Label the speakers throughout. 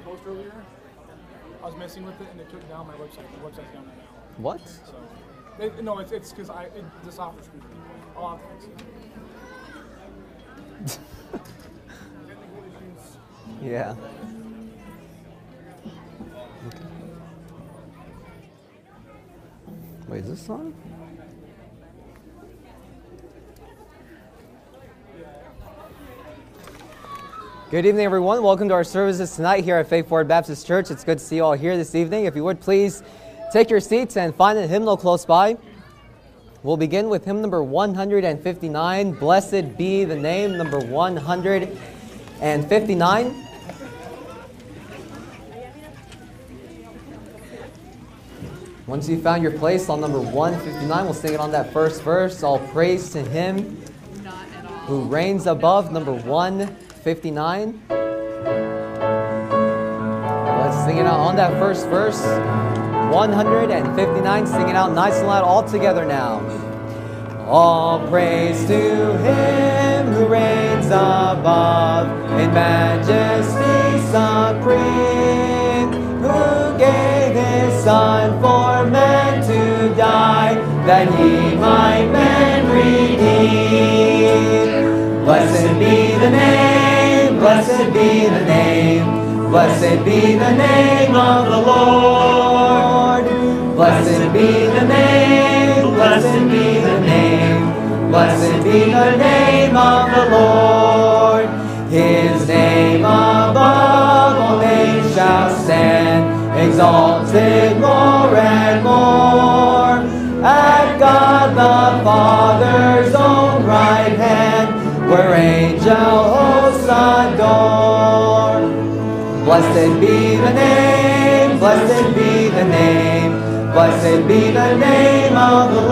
Speaker 1: post earlier. I was messing with it and it took down my website. The website's down right now.
Speaker 2: What?
Speaker 1: So, no, it's because the software screwed me. I'll have to fix it. Technical issues.
Speaker 2: Yeah. Wait, is this on? Good evening, everyone. Welcome to our services tonight here at Faith Forward Baptist Church. It's good to see you all here this evening. If you would, please take your seats and find a hymnal close by. We'll begin with hymn number 159, Blessed Be the Name, number 159. Once you've found your place on number 159, we'll sing it on that first verse. All praise to Him who reigns above, number 159. Let's sing it out on that first verse. 159, sing it out nice and loud all together now. All praise to Him who reigns above, in majesty supreme, who gave His Son for man to die, that He might man redeem. Blessed be the name, blessed be the name, blessed be the name of the Lord. Blessed be the name, blessed be the name, blessed be the name of the Lord. His name above all names shall stand, exalted more and more. At God the Father's own right hand, where angel hosts adore. Blessed be the name, blessed be the name, blessed be the name of the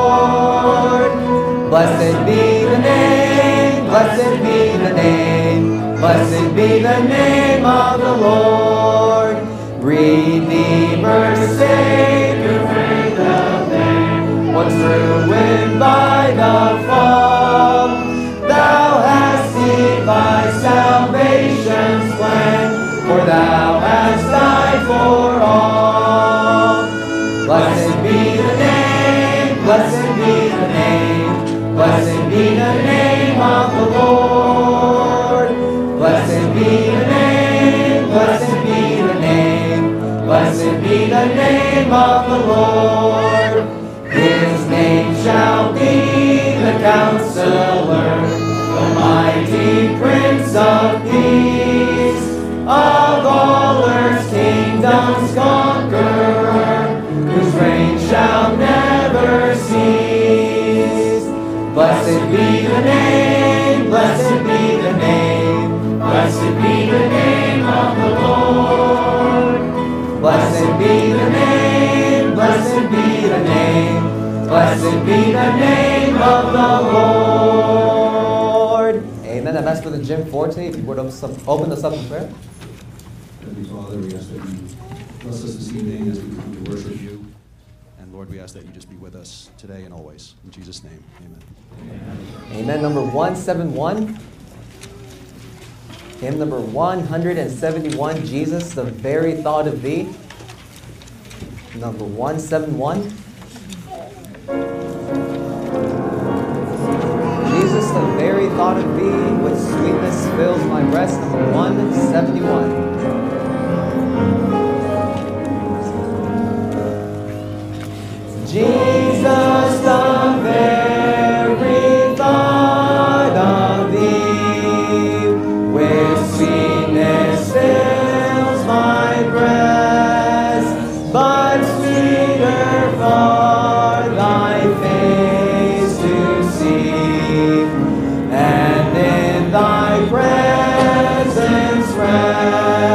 Speaker 2: Lord. Blessed be the name, blessed be the name, blessed be the name of the Lord. Redeemer, Savior, friend of man, once ruined by the fall, Thou hast seen by salvation's plan, for Thou hast died for all. Blessed be the name, blessed be the name, blessed be the name of the Lord. Blessed be the name, blessed be the name, blessed be the name of the Lord. His name shall be the Counselor, the mighty Prince of Peace, of all earth's kingdoms conqueror, whose reign shall never cease. Blessed be the name, blessed be the name, blessed be the name of the Lord. Blessed be the name, blessed be the name, blessed be the name of the Lord. Amen. I've asked for the Jim Forte, if you would open us up in prayer.
Speaker 3: Heavenly Father, we ask that you bless us this evening as we come to worship you. And Lord, we ask that you just be with us today and always. In Jesus' name, amen.
Speaker 2: Amen. Number 171. Hymn number 171, Jesus, the very thought of thee. Number 171. Jesus, the very thought of thee, with sweetness fills my breast. Number 171. Jesus, the very thought of thee, with sweetness fills my breast, but sweeter for thy face to see, and in thy presence rest.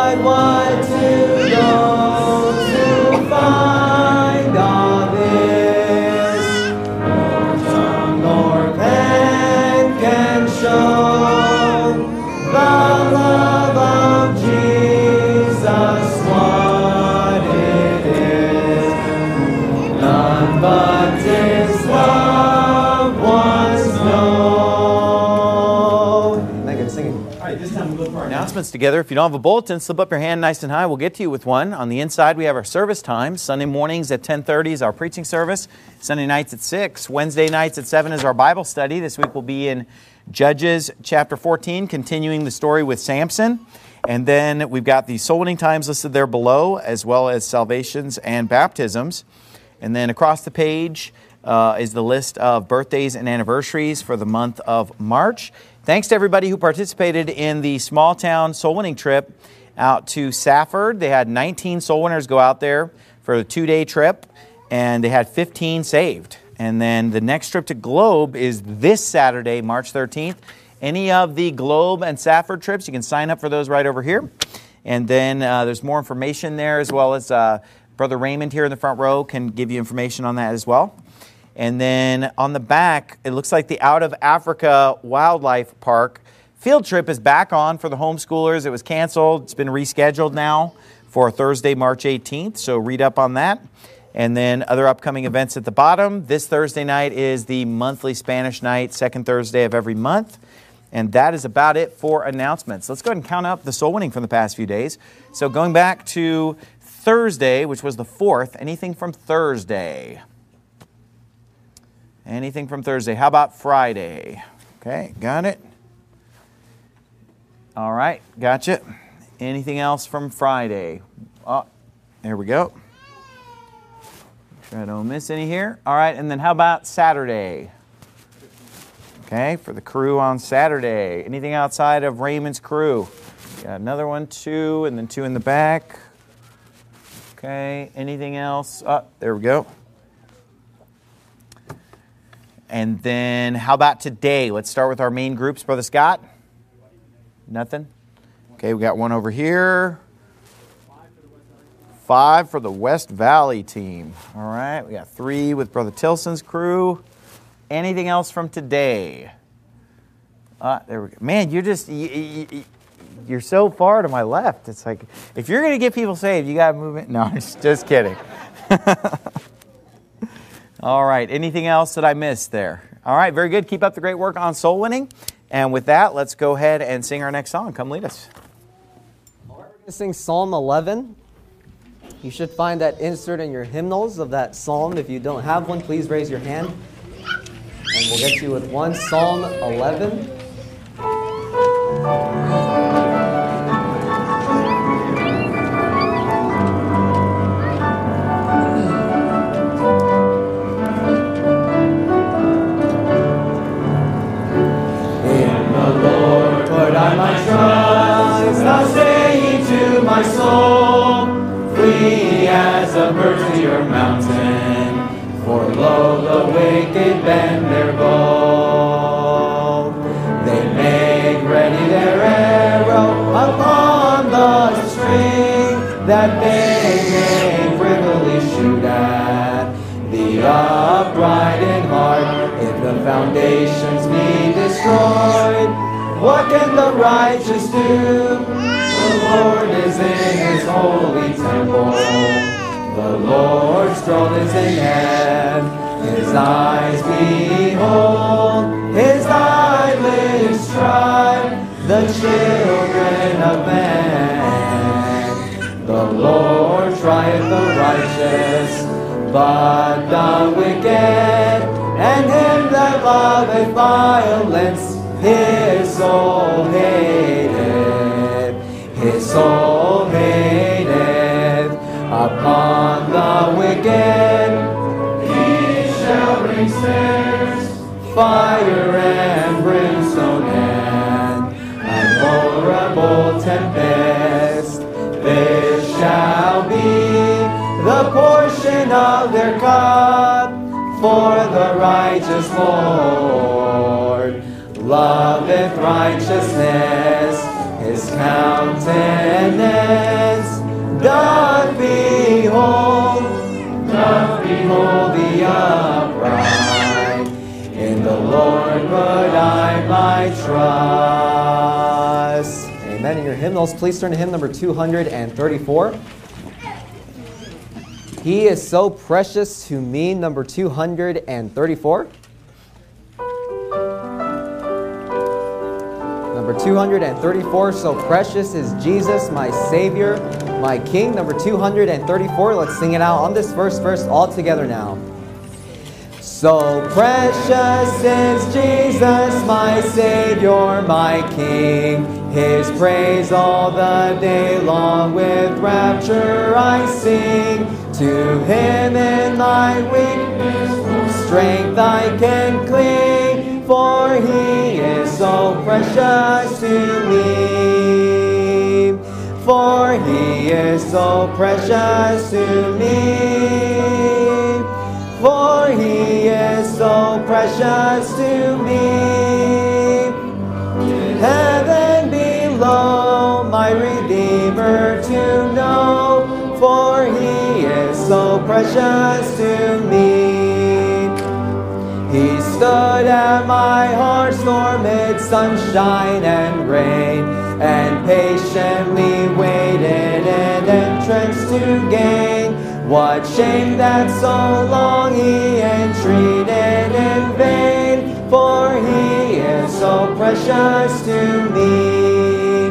Speaker 2: provide what to those who find all this. No tongue nor pen can show the love of Jesus, what it is. None but His love was known. Thank you for singing.
Speaker 4: All right, this time we'll go for our
Speaker 5: Announcements together. If you don't have a bulletin, slip up your hand nice and high. We'll get to you with one. On the inside, we have our service times. Sunday mornings at 10:30 is our preaching service. Sunday nights at 6. Wednesday nights at 7 is our Bible study. This week we'll be in Judges chapter 14, continuing the story with Samson. And then we've got the soul winning times listed there below, as well as salvations and baptisms. And then across the page is the list of birthdays and anniversaries for the month of March. Thanks to everybody who participated in the small town soul winning trip out to Safford. They had 19 soul winners go out there for a 2-day trip, and they had 15 saved. And then the next trip to Globe is this Saturday, March 13th. Any of the Globe and Safford trips, you can sign up for those right over here. And then there's more information there, as well as Brother Raymond here in the front row can give you information on that as well. And then on the back, it looks like the Out of Africa Wildlife Park field trip is back on for the homeschoolers. It was canceled. It's been rescheduled now for Thursday, March 18th. So read up on that. And then other upcoming events at the bottom. This Thursday night is the monthly Spanish night, second Thursday of every month. And that is about it for announcements. Let's go ahead and count up the soul winning from the past few days. So going back to Thursday, which was the 4th, anything from Thursday? Anything from Thursday? How about Friday? Okay, got it. All right, gotcha. Anything else from Friday? Oh, there we go. Make sure I don't miss any here. All right, and then how about Saturday? Okay, for the crew on Saturday. Anything outside of Raymond's crew? Got another one, 2, and then 2 in the back. Okay, anything else? Oh, there we go. And then how about today? Let's start with our main groups. Brother Scott? Nothing? Okay, we got one over here. 5 for the West Valley team. All right, we got 3 with Brother Tilson's crew. Anything else from today? There we go. Man, you're just, you're so far to my left. It's like, if you're going to get people saved, you got to move it. No, just kidding. All right, anything else that I missed there? All right, very good. Keep up the great work on soul winning. And with that, let's go ahead and sing our next song. Come lead us.
Speaker 2: All right, we're going to sing Psalm 11. You should find that insert in your hymnals of that psalm. If you don't have one, please raise your hand. And we'll get you with one, Psalm 11.
Speaker 6: My soul, flee as a bird to your mountain, for lo, the wicked bend their bow. They make ready their arrow upon the string, that they may privily shoot at the upright in heart. If the foundations be destroyed, what can the righteous do? The Lord is in His holy temple. The Lord's throne is in heaven. His eyes behold, His eyelids try the children of man. The Lord trieth the righteous, but the wicked, and him that loveth violence, His soul hateth. His soul hateth. Upon the wicked He shall bring snares, fire and brimstone, and horrible tempest. This shall be the portion of their cup, for the righteous Lord loveth righteousness. His countenance put I my trust. Amen. In your hymnals, please turn to hymn number 234. He is so precious to me, number 234. Number 234, so precious is Jesus, my Savior, my King. Number 234, let's sing it out on this first verse all together now. So precious is Jesus, my Savior, my King. His praise all the day long with rapture I sing. To Him in my weakness, strength I can cling. For He is so precious to me. For He is so precious to me. For He is so precious to me. Heaven below, my Redeemer to know. For He is so precious to me. He stood at my heart's door mid sunshine and rain, and patiently waited in entrance to gain. What shame that so long He entreated in vain, for He is so precious to me.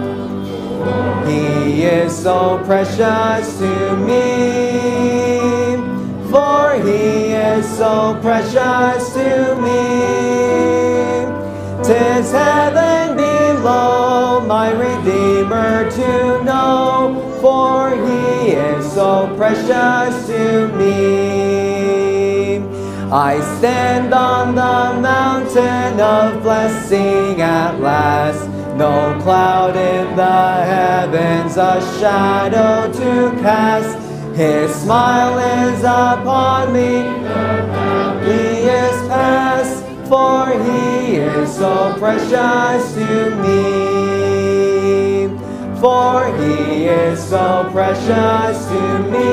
Speaker 6: He is so precious to me. For He is so precious to me. 'Tis heaven below, my Redeemer to know. For He is so precious to me. I stand on the mountain of blessing at last. No cloud in the heavens a shadow to cast. His smile is upon me, He is past. For He is so precious to me. For He is so precious to me.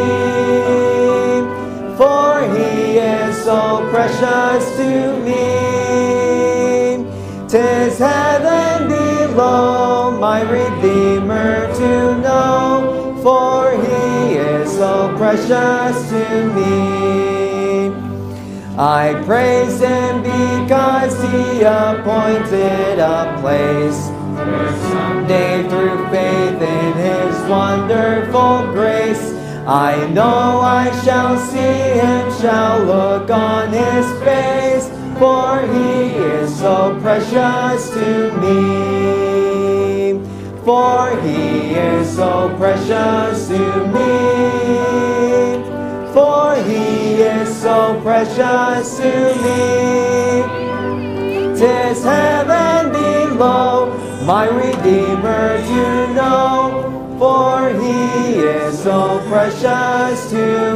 Speaker 6: For He is so precious to me. 'Tis heaven below, my Redeemer to know. For He is so precious to me. I praise Him because He appointed a place where someday through faith in His wonderful grace, I know I shall see Him, shall look on His face. For He is so precious to me. For He is so precious to me. For He is so precious to me. 'Tis heaven below, my Redeemer to know. For He is so precious to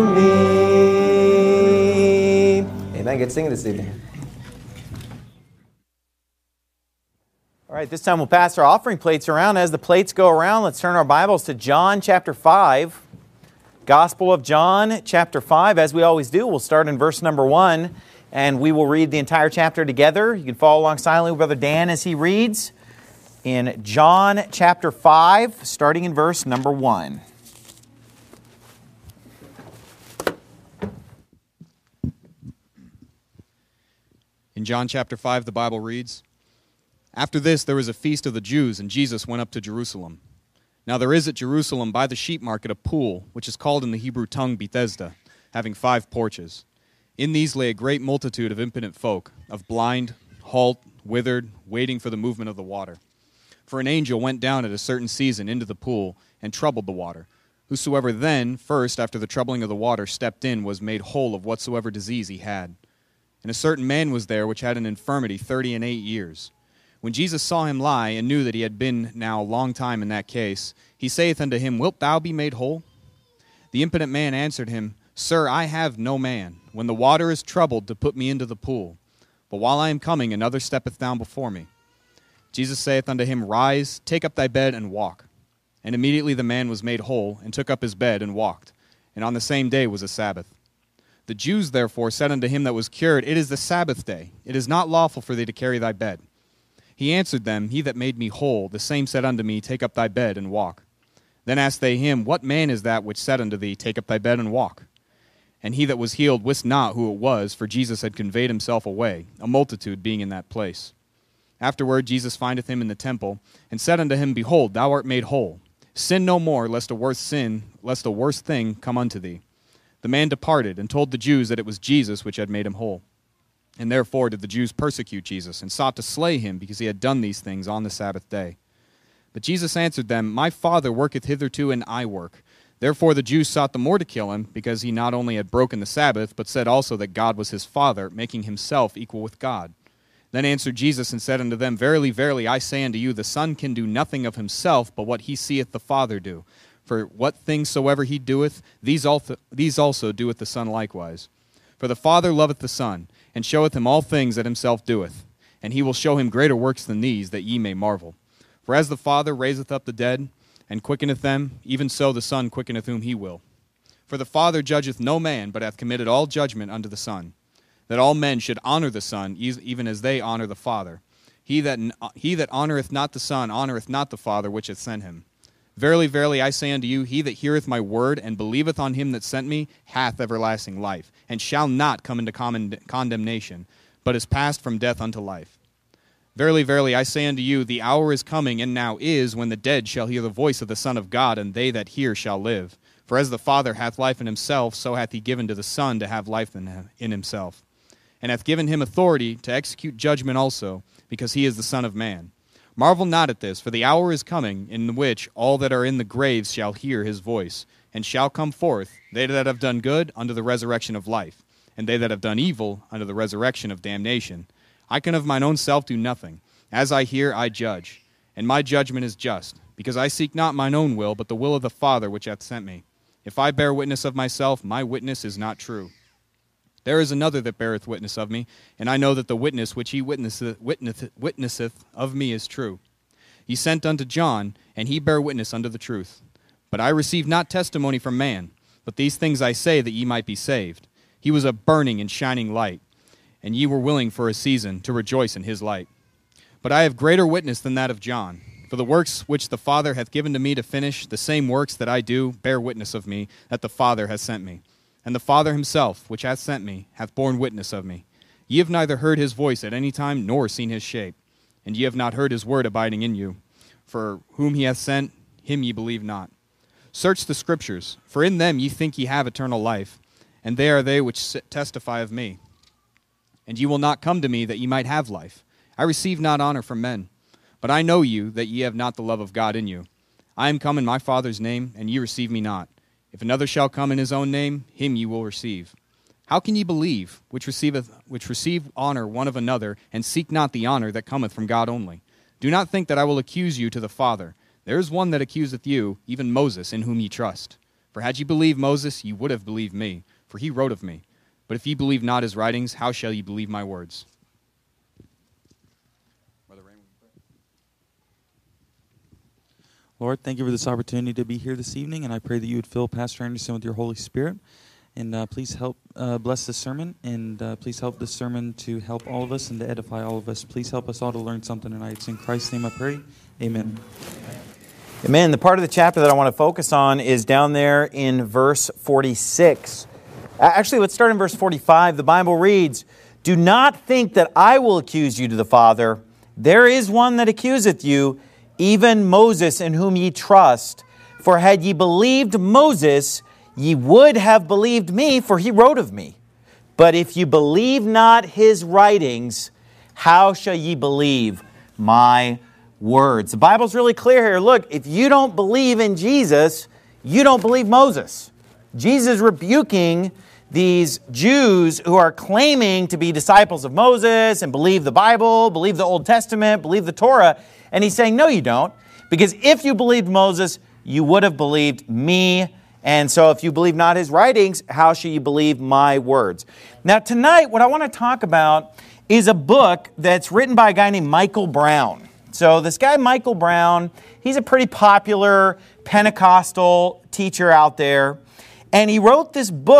Speaker 6: me. Amen. Good singing this evening.
Speaker 5: All right, this time we'll pass our offering plates around. As the plates go around, let's turn our Bibles to John chapter 5. Gospel of John chapter 5. As we always do, we'll start in verse number 1, and we will read the entire chapter together. You can follow along silently with Brother Dan as he reads in John chapter 5, starting in verse number 1.
Speaker 4: In John chapter 5, the Bible reads, "After this there was a feast of the Jews, and Jesus went up to Jerusalem. Now there is at Jerusalem by the sheep market a pool, which is called in the Hebrew tongue Bethesda, having 5 porches. In these lay a great multitude of impotent folk, of blind, halt, withered, waiting for the movement of the water. For an angel went down at a certain season into the pool, and troubled the water. Whosoever then, first after the troubling of the water, stepped in, was made whole of whatsoever disease he had. And a certain man was there which had an infirmity 38 years. When Jesus saw him lie, and knew that he had been now a long time in that case, he saith unto him, Wilt thou be made whole? The impotent man answered him, Sir, I have no man, when the water is troubled, to put me into the pool. But while I am coming, another steppeth down before me. Jesus saith unto him, Rise, take up thy bed, and walk. And immediately the man was made whole, and took up his bed, and walked. And on the same day was a Sabbath. The Jews therefore said unto him that was cured, It is the Sabbath day. It is not lawful for thee to carry thy bed. He answered them, He that made me whole, the same said unto me, Take up thy bed and walk. Then asked they him, What man is that which said unto thee, Take up thy bed and walk? And he that was healed wist not who it was, for Jesus had conveyed himself away, a multitude being in that place. Afterward Jesus findeth him in the temple, and said unto him, Behold, thou art made whole. Sin no more, lest a worse thing come unto thee. The man departed, and told the Jews that it was Jesus which had made him whole. And therefore did the Jews persecute Jesus, and sought to slay him, because he had done these things on the Sabbath day. But Jesus answered them, My Father worketh hitherto, and I work. Therefore the Jews sought the more to kill him, because he not only had broken the Sabbath, but said also that God was his Father, making himself equal with God. Then answered Jesus and said unto them, Verily, verily, I say unto you, the Son can do nothing of himself, but what he seeth the Father do. For what things soever he doeth, these also doeth the Son likewise. For the Father loveth the Son, and showeth him all things that himself doeth. And he will show him greater works than these, that ye may marvel. For as the Father raiseth up the dead, and quickeneth them, even so the Son quickeneth whom he will. For the Father judgeth no man, but hath committed all judgment unto the Son, that all men should honor the Son, even as they honor the Father. He that honoreth not the Son honoreth not the Father which hath sent him. Verily, verily, I say unto you, he that heareth my word, and believeth on him that sent me, hath everlasting life, and shall not come into condemnation, but is passed from death unto life. Verily, verily, I say unto you, the hour is coming, and now is, when the dead shall hear the voice of the Son of God, and they that hear shall live. For as the Father hath life in himself, so hath he given to the Son to have life in himself. And hath given him authority to execute judgment also, because he is the Son of Man. Marvel not at this, for the hour is coming, in which all that are in the graves shall hear his voice, and shall come forth, they that have done good, unto the resurrection of life, and they that have done evil, unto the resurrection of damnation. I can of mine own self do nothing. As I hear, I judge. And my judgment is just, because I seek not mine own will, but the will of the Father which hath sent me. If I bear witness of myself, my witness is not true. There is another that beareth witness of me, and I know that the witness which he witnesseth of me is true. He sent unto John, and he bare witness unto the truth. But I receive not testimony from man, but these things I say, that ye might be saved. He was a burning and shining light, and ye were willing for a season to rejoice in his light. But I have greater witness than that of John. For the works which the Father hath given to me to finish, the same works that I do, bear witness of me, that the Father hath sent me. And the Father himself, which hath sent me, hath borne witness of me. Ye have neither heard his voice at any time, nor seen his shape. And ye have not heard his word abiding in you. For whom he hath sent, him ye believe not. Search the Scriptures, for in them ye think ye have eternal life, and they are they which testify of me. And ye will not come to me that ye might have life. I receive not honor from men, but I know you, that ye have not the love of God in you. I am come in my Father's name, and ye receive me not. If another shall come in his own name, him ye will receive. How can ye believe, which receive honor one of another, and seek not the honor that cometh from God only? Do not think that I will accuse you to the Father. There is one that accuseth you, even Moses, in whom ye trust. For had ye believed Moses, ye would have believed me, for he wrote of me. But if ye believe not his writings, how shall ye believe my words?
Speaker 7: Lord, thank you for this opportunity to be here this evening, and I pray that you would fill Pastor Anderson with your Holy Spirit. And please help bless this sermon, and please help this sermon to help all of us and to edify all of us. Please help us all to learn something tonight. It's in Christ's name I pray. Amen.
Speaker 5: Amen. The part of the chapter that I want to focus on is down there in verse 46. Actually, let's start in verse 45. The Bible reads, "Do not think that I will accuse you to the Father. There is one that accuseth you, even Moses, in whom ye trust. For had ye believed Moses, ye would have believed me, for he wrote of me. But if you believe not his writings, how shall ye believe my words?" The Bible's really clear here. Look, if you don't believe in Jesus, you don't believe Moses. Jesus is rebuking these Jews who are claiming to be disciples of Moses and believe the Bible, believe the Old Testament, believe the Torah. And he's saying, no, you don't. Because if you believed Moses, you would have believed me. And so if you believe not his writings, how shall you believe my words? Now tonight, what I want to talk about is a book that's written by a guy named Michael Brown. So this guy, Michael Brown, he's a pretty popular Pentecostal teacher out there. And he wrote this book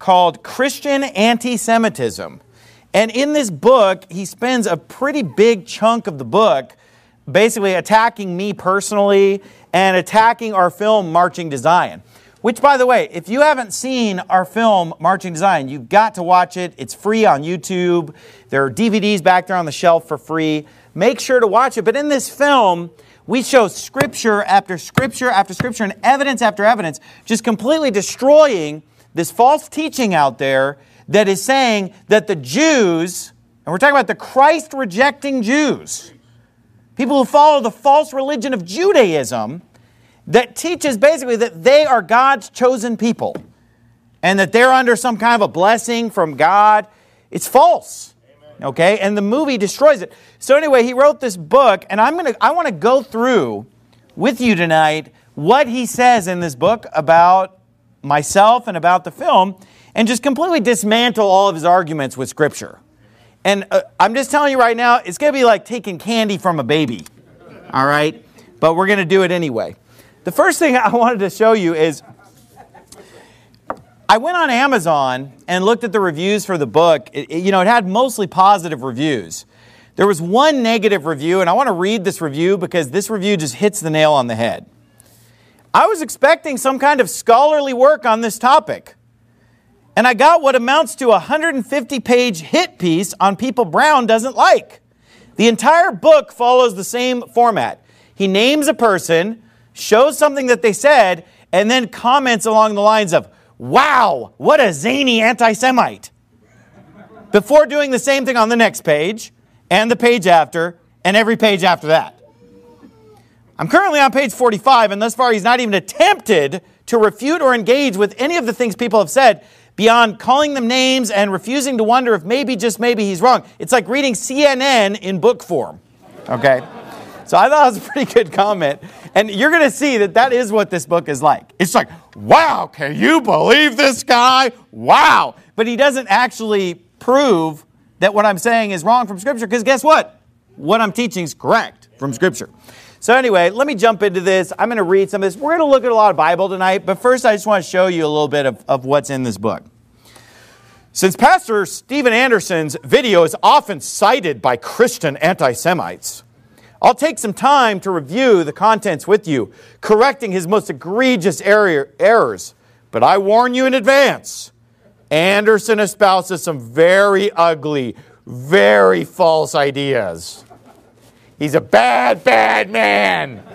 Speaker 5: called Christian Anti-Semitism. And in this book, he spends a pretty big chunk of the book basically attacking me personally and attacking our film Marching to Zion. Which, by the way, if you haven't seen our film Marching to Zion, you've got to watch it. It's free on YouTube. There are DVDs back there on the shelf for free. Make sure to watch it. But in this film, we show scripture after scripture after scripture and evidence after evidence just completely destroying this false teaching out there that is saying that the Jews, and we're talking about the Christ-rejecting Jews, people who follow the false religion of Judaism, that teaches basically that they are God's chosen people and that they're under some kind of a blessing from God. It's false. Okay? And the movie destroys it. So anyway, he wrote this book, and I want to go through with you tonight what he says in this book about myself and about the film, and just completely dismantle all of his arguments with Scripture. And I'm just telling you right now, it's going to be like taking candy from a baby. All right? But we're going to do it anyway. The first thing I wanted to show you is I went on Amazon and looked at the reviews for the book. It had mostly positive reviews. There was one negative review, and I want to read this review because this review just hits the nail on the head. I was expecting some kind of scholarly work on this topic, and I got what amounts to a 150-page hit piece on people Brown doesn't like. The entire book follows the same format. He names a person, shows something that they said, and then comments along the lines of, "Wow, what a zany anti-Semite," before doing the same thing on the next page, and the page after, and every page after that. I'm currently on page 45, and thus far he's not even attempted to refute or engage with any of the things people have said beyond calling them names and refusing to wonder if maybe, just maybe, he's wrong. It's like reading CNN in book form. Okay? So I thought it was a pretty good comment. And you're going to see that that is what this book is like. It's like, wow, can you believe this guy? Wow. But he doesn't actually prove that what I'm saying is wrong from Scripture, because guess what? What I'm teaching is correct from Scripture. So anyway, let me jump into this. I'm going to read some of this. We're going to look at a lot of Bible tonight, but first I just want to show you a little bit of what's in this book. Since Pastor Steven Anderson's video is often cited by Christian anti-Semites, I'll take some time to review the contents with you, correcting his most egregious errors. But I warn you in advance, Anderson espouses some very ugly, very false ideas. He's a bad, bad man.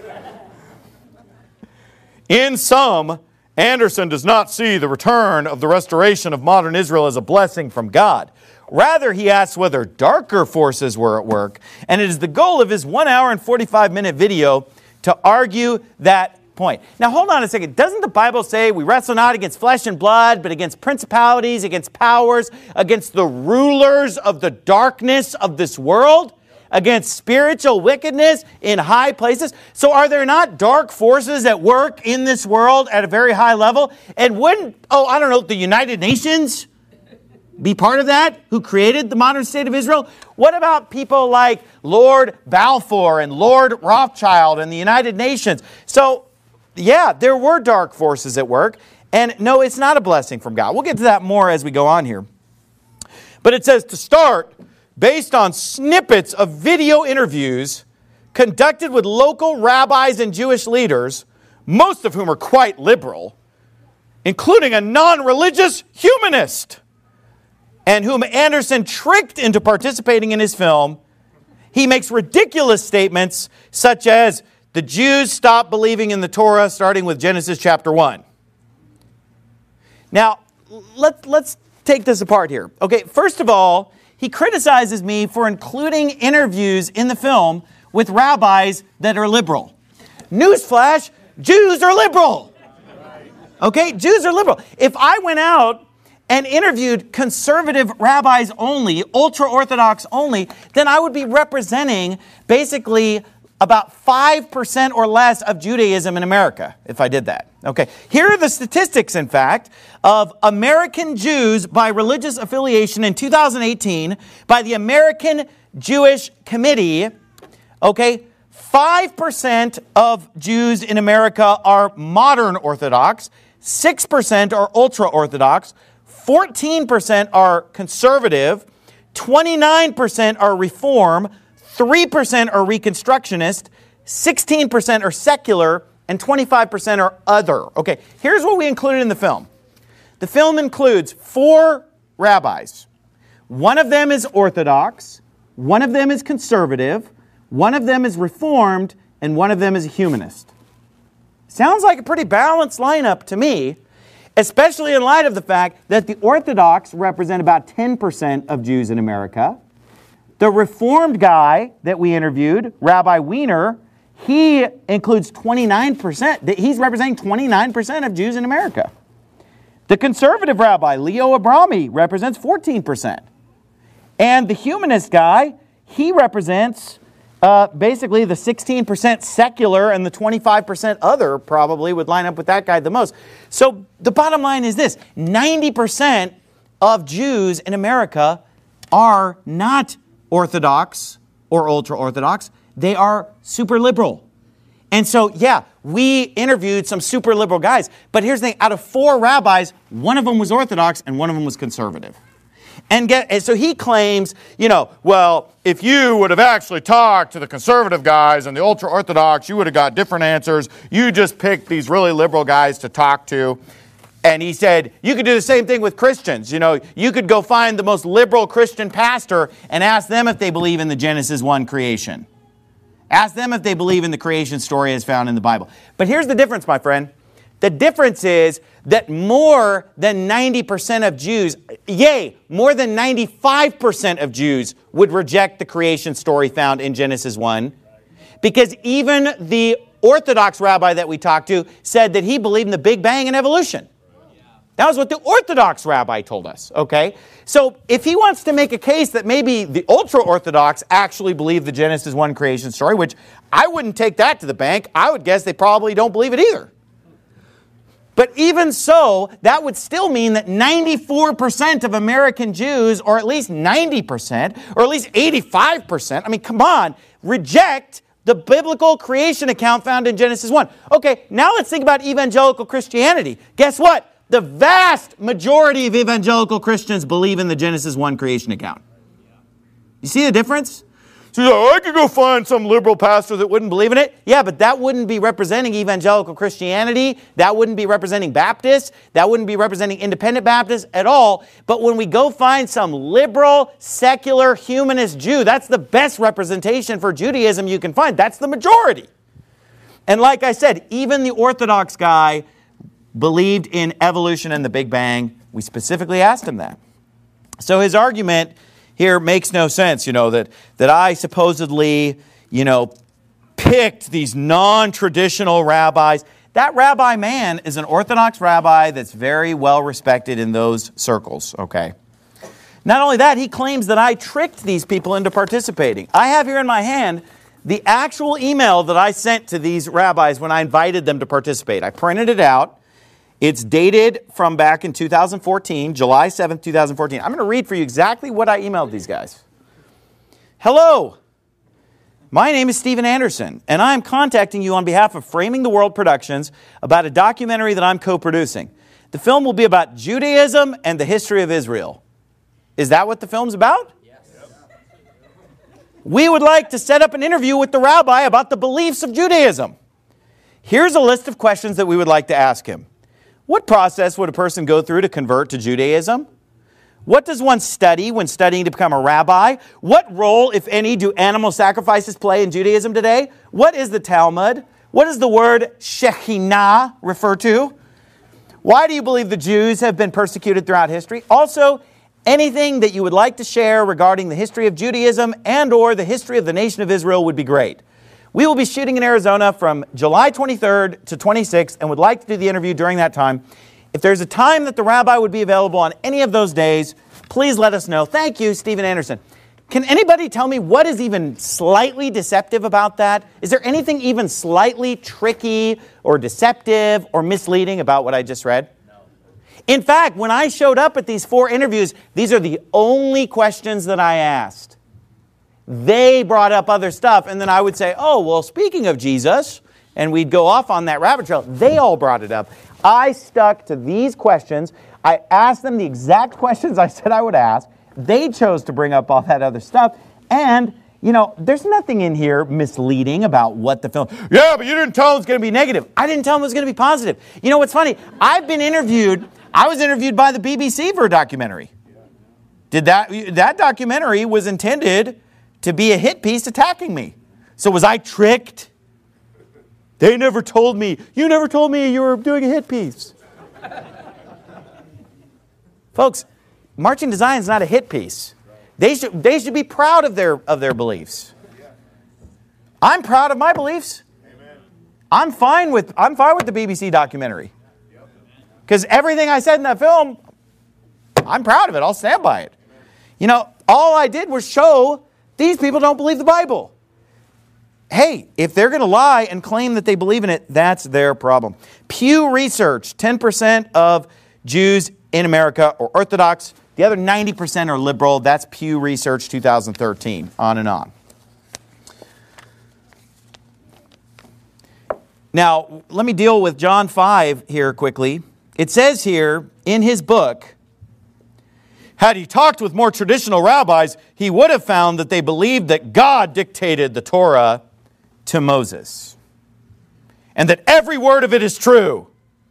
Speaker 5: In sum, Anderson does not see the return of the restoration of modern Israel as a blessing from God. Rather, he asks whether darker forces were at work, and it is the goal of his 1 hour and 45-minute video to argue that point. Now, hold on a second. Doesn't the Bible say we wrestle not against flesh and blood, but against principalities, against powers, against the rulers of the darkness of this world? Against spiritual wickedness in high places? So are there not dark forces at work in this world at a very high level? And wouldn't, the United Nations be part of that, who created the modern state of Israel? What about people like Lord Balfour and Lord Rothschild and the United Nations? So, yeah, there were dark forces at work. And no, it's not a blessing from God. We'll get to that more as we go on here. But it says, to start, based on snippets of video interviews conducted with local rabbis and Jewish leaders, most of whom are quite liberal, including a non-religious humanist, and whom Anderson tricked into participating in his film, he makes ridiculous statements such as, the Jews stopped believing in the Torah starting with Genesis chapter 1. Now, let's take this apart here. Okay, first of all, he criticizes me for including interviews in the film with rabbis that are liberal. Newsflash, Jews are liberal. Okay, Jews are liberal. If I went out and interviewed conservative rabbis only, ultra-Orthodox only, then I would be representing basically about 5% or less of Judaism in America if I did that. Okay, here are the statistics, in fact, of American Jews by religious affiliation in 2018 by the American Jewish Committee. Okay, 5% of Jews in America are modern Orthodox, 6% are ultra-Orthodox, 14% are conservative, 29% are reform, 3% are reconstructionist, 16% are secular, and 25% are other. Okay, here's what we included in the film. The film includes 4 rabbis. One of them is Orthodox, one of them is conservative, one of them is Reformed, and one of them is a humanist. Sounds like a pretty balanced lineup to me, especially in light of the fact that the Orthodox represent about 10% of Jews in America. The Reformed guy that we interviewed, Rabbi Wiener, he includes 29%. He's representing 29% of Jews in America. The conservative rabbi, Leo Abrami, represents 14%. And the humanist guy, he represents basically the 16% secular, and the 25% other probably would line up with that guy the most. So the bottom line is this: 90% of Jews in America are not Orthodox or ultra-Orthodox. They are super liberal. And so, yeah, we interviewed some super liberal guys. But here's the thing. Out of 4 rabbis, one of them was Orthodox and one of them was conservative. And so he claims, well, if you would have actually talked to the conservative guys and the ultra-Orthodox, you would have got different answers. You just picked these really liberal guys to talk to. And he said, you could do the same thing with Christians. You could go find the most liberal Christian pastor and ask them if they believe in the Genesis 1 creation. Ask them if they believe in the creation story as found in the Bible. But here's the difference, my friend. The difference is that more than 90% of Jews, more than 95% of Jews would reject the creation story found in Genesis 1. Because even the Orthodox rabbi that we talked to said that he believed in the Big Bang and evolution. That was what the Orthodox rabbi told us, okay? So if he wants to make a case that maybe the ultra-Orthodox actually believe the Genesis 1 creation story, which I wouldn't take that to the bank, I would guess they probably don't believe it either. But even so, that would still mean that 94% of American Jews, or at least 90%, or at least 85%, I mean, come on, reject the biblical creation account found in Genesis 1. Okay, now let's think about evangelical Christianity. Guess what? The vast majority of evangelical Christians believe in the Genesis 1 creation account. You see the difference? So I could go find some liberal pastor that wouldn't believe in it. Yeah, but that wouldn't be representing evangelical Christianity. That wouldn't be representing Baptists. That wouldn't be representing independent Baptists at all. But when we go find some liberal, secular, humanist Jew, that's the best representation for Judaism you can find. That's the majority. And like I said, even the Orthodox guy believed in evolution and the Big Bang. We specifically asked him that. So his argument here makes no sense, that I supposedly, picked these non-traditional rabbis. That rabbi man is an Orthodox rabbi that's very well respected in those circles, okay? Not only that, he claims that I tricked these people into participating. I have here in my hand the actual email that I sent to these rabbis when I invited them to participate. I printed it out. It's dated from back in 2014, July 7th, 2014. I'm going to read for you exactly what I emailed these guys. Hello, my name is Steven Anderson, and I'm contacting you on behalf of Framing the World Productions about a documentary that I'm co-producing. The film will be about Judaism and the history of Israel. Is that what the film's about? Yes. We would like to set up an interview with the rabbi about the beliefs of Judaism. Here's a list of questions that we would like to ask him. What process would a person go through to convert to Judaism? What does one study when studying to become a rabbi? What role, if any, do animal sacrifices play in Judaism today? What is the Talmud? What does the word Shekhinah refer to? Why do you believe the Jews have been persecuted throughout history? Also, anything that you would like to share regarding the history of Judaism and or the history of the nation of Israel would be great. We will be shooting in Arizona from July 23rd to 26th and would like to do the interview during that time. If there's a time that the rabbi would be available on any of those days, please let us know. Thank you, Steven Anderson. Can anybody tell me what is even slightly deceptive about that? Is there anything even slightly tricky or deceptive or misleading about what I just read? No. In fact, when I showed up at these 4 interviews, these are the only questions that I asked. They brought up other stuff, and then I would say, oh, well, speaking of Jesus, and we'd go off on that rabbit trail. They all brought it up. I stuck to these questions. I asked them the exact questions I said I would ask. They chose to bring up all that other stuff. And, you know, there's nothing in here misleading about what the film... Yeah, but you didn't tell them it was going to be negative. I didn't tell them it was going to be positive. You know what's funny? I was interviewed by the BBC for a documentary. That documentary was intended to be a hit piece attacking me. So was I tricked? They never told me. You never told me you were doing a hit piece. Folks, Marching to Zion is not a hit piece. They should be proud of their beliefs. I'm proud of my beliefs. I'm fine with the BBC documentary. Because everything I said in that film, I'm proud of it. I'll stand by it. You know, all I did was show these people don't believe the Bible. Hey, if they're going to lie and claim that they believe in it, that's their problem. Pew Research, 10% of Jews in America are Orthodox. The other 90% are liberal. That's Pew Research 2013, on and on. Now, let me deal with John 5 here quickly. It says here in his book, had he talked with more traditional rabbis, he would have found that they believed that God dictated the Torah to Moses, and that every word of it is true.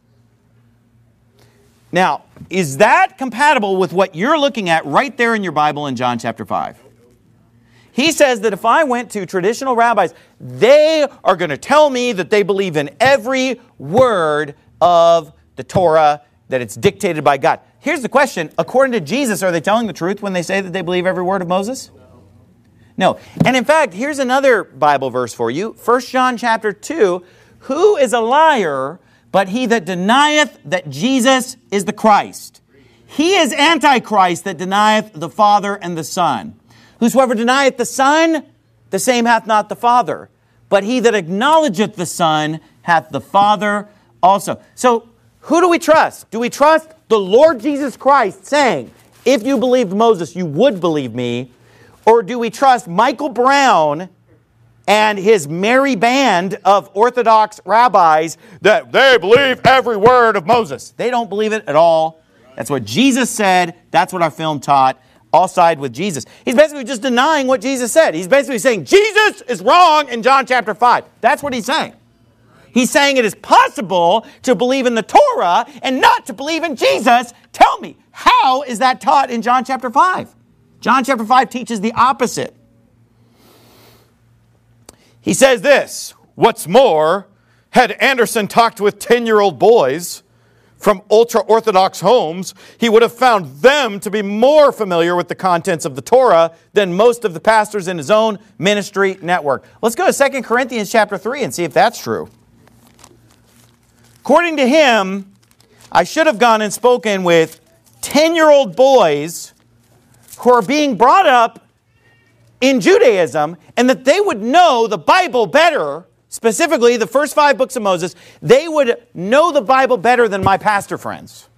Speaker 5: Now, is that compatible with what you're looking at right there in your Bible in John chapter 5? He says that if I went to traditional rabbis, they are going to tell me that they believe in every word of the Torah, that it's dictated by God. Here's the question. According to Jesus, are they telling the truth when they say that they believe every word of Moses? No. And in fact, here's another Bible verse for you. 1 John chapter 2. Who is a liar but he that denieth that Jesus is the Christ? He is Antichrist that denieth the Father and the Son. Whosoever denieth the Son, the same hath not the Father. But he that acknowledgeth the Son hath the Father also. So, who do we trust? Do we trust the Lord Jesus Christ saying, if you believed Moses, you would believe me? Or do we trust Michael Brown and his merry band of Orthodox rabbis that they believe every word of Moses? They don't believe it at all. That's what Jesus said. That's what our film taught. All side with Jesus. He's basically just denying what Jesus said. He's basically saying Jesus is wrong in John chapter 5. That's what he's saying. He's saying it is possible to believe in the Torah and not to believe in Jesus. Tell me, how is that taught in John chapter 5? John chapter 5 teaches the opposite. He says this, what's more, had Anderson talked with 10-year-old boys from ultra-Orthodox homes, he would have found them to be more familiar with the contents of the Torah than most of the pastors in his own ministry network. Let's go to 2 Corinthians chapter 3 and see if that's true. According to him, I should have gone and spoken with 10-year-old boys who are being brought up in Judaism, and that they would know the Bible better, specifically the first 5 books of Moses. They would know the Bible better than my pastor friends.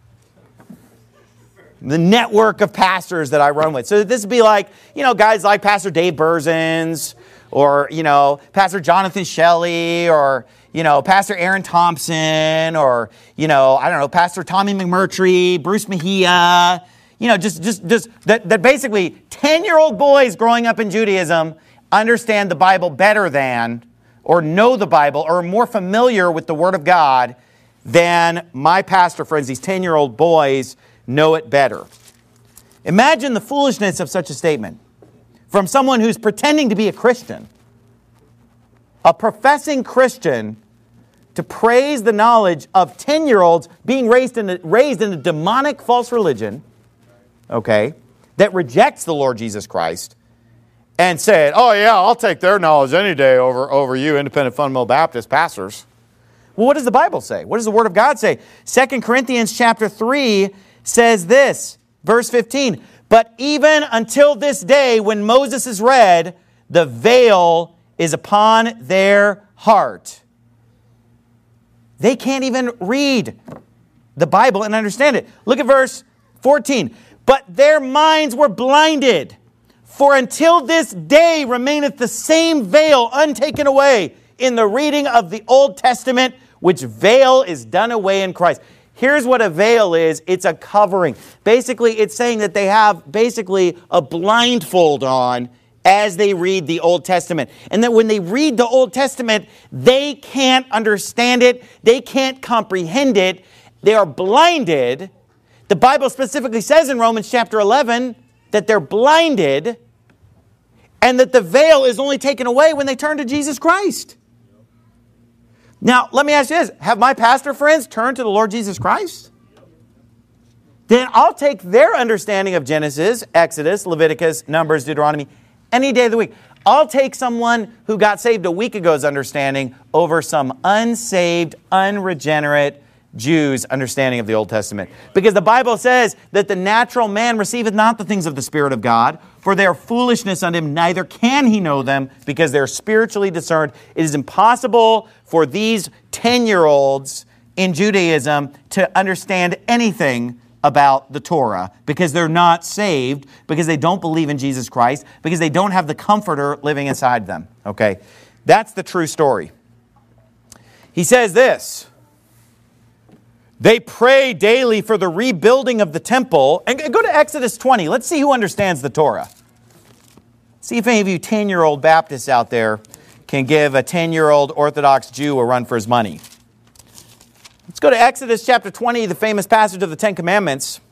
Speaker 5: The network of pastors that I run with. So this would be like, you know, guys like Pastor Dave Berzins, or, you know, Pastor Jonathan Shelley, or, you know, Pastor Aaron Thompson, or, you know, I don't know, Pastor Tommy McMurtry, Bruce Mejia, you know, just that basically 10-year-old boys growing up in Judaism understand the Bible better than, or know the Bible, or are more familiar with the Word of God than my pastor friends. These 10-year-old boys know it better. Imagine the foolishness of such a statement from someone who's pretending to be a Christian, a professing Christian, to praise the knowledge of 10-year-olds being raised in a demonic false religion, okay, that rejects the Lord Jesus Christ, and said, oh yeah, I'll take their knowledge any day over you independent fundamental Baptist pastors. Well, what does the Bible say? What does the Word of God say? 2 Corinthians chapter 3 says this, verse 15, but even until this day when Moses is read, the veil is upon their heart. They can't even read the Bible and understand it. Look at verse 14. But their minds were blinded. For until this day remaineth the same veil untaken away in the reading of the Old Testament, which veil is done away in Christ. Here's what a veil is. It's a covering. Basically, it's saying that they have basically a blindfold on as they read the Old Testament. And that when they read the Old Testament, they can't understand it. They can't comprehend it. They are blinded. The Bible specifically says in Romans chapter 11 that they're blinded and that the veil is only taken away when they turn to Jesus Christ. Now, let me ask you this. Have my pastor friends turned to the Lord Jesus Christ? Then I'll take their understanding of Genesis, Exodus, Leviticus, Numbers, Deuteronomy, any day of the week. I'll take someone who got saved a week ago's understanding over some unsaved, unregenerate Jews' understanding of the Old Testament. Because the Bible says that the natural man receiveth not the things of the Spirit of God, for they are foolishness unto him, neither can he know them, because they're spiritually discerned. It is impossible for these 10-year-olds in Judaism to understand anything about the Torah, because they're not saved, because they don't believe in Jesus Christ, because they don't have the Comforter living inside them. Okay, that's the true story. He says this, they pray daily for the rebuilding of the temple. And go to Exodus 20. Let's see who understands the Torah. See if any of you 10-year-old Baptists out there can give a 10-year-old Orthodox Jew a run for his money. Let's go to Exodus chapter 20, the famous passage of the Ten Commandments.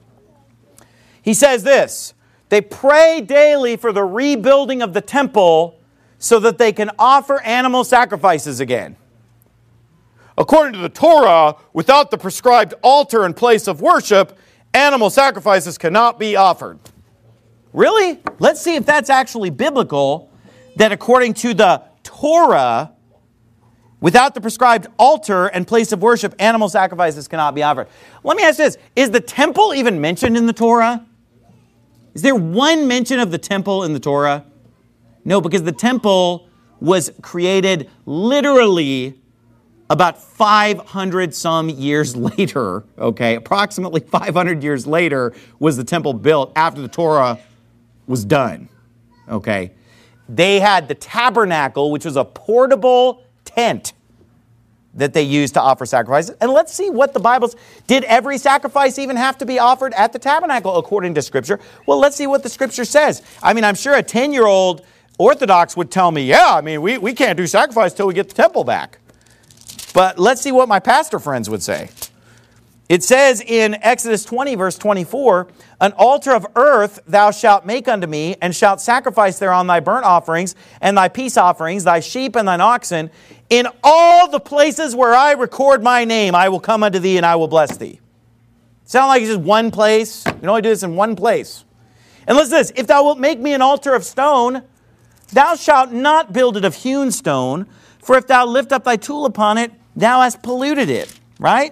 Speaker 5: He says this, they pray daily for the rebuilding of the temple so that they can offer animal sacrifices again. According to the Torah, without the prescribed altar and place of worship, animal sacrifices cannot be offered. Really? Let's see if that's actually biblical, that according to the Torah, without the prescribed altar and place of worship, animal sacrifices cannot be offered. Let me ask this. Is the temple even mentioned in the Torah? Is there one mention of the temple in the Torah? No, because the temple was created literally about 500 some years later, okay, approximately 500 years later was the temple built after the Torah was done, okay. They had the tabernacle, which was a portable tent that they used to offer sacrifices. And let's see what the Bible says. Did every sacrifice even have to be offered at the tabernacle according to Scripture? Well, let's see what the Scripture says. I mean, I'm sure a 10-year-old Orthodox would tell me, yeah, I mean, we can't do sacrifice till we get the temple back. But let's see what my pastor friends would say. It says in Exodus 20, verse 24, an altar of earth thou shalt make unto me, and shalt sacrifice thereon thy burnt offerings, and thy peace offerings, thy sheep and thine oxen. In all the places where I record my name, I will come unto thee, and I will bless thee. Sound like it's just one place? You can only do this in one place. And listen to this, if thou wilt make me an altar of stone, thou shalt not build it of hewn stone, for if thou lift up thy tool upon it, thou hast polluted it. Right?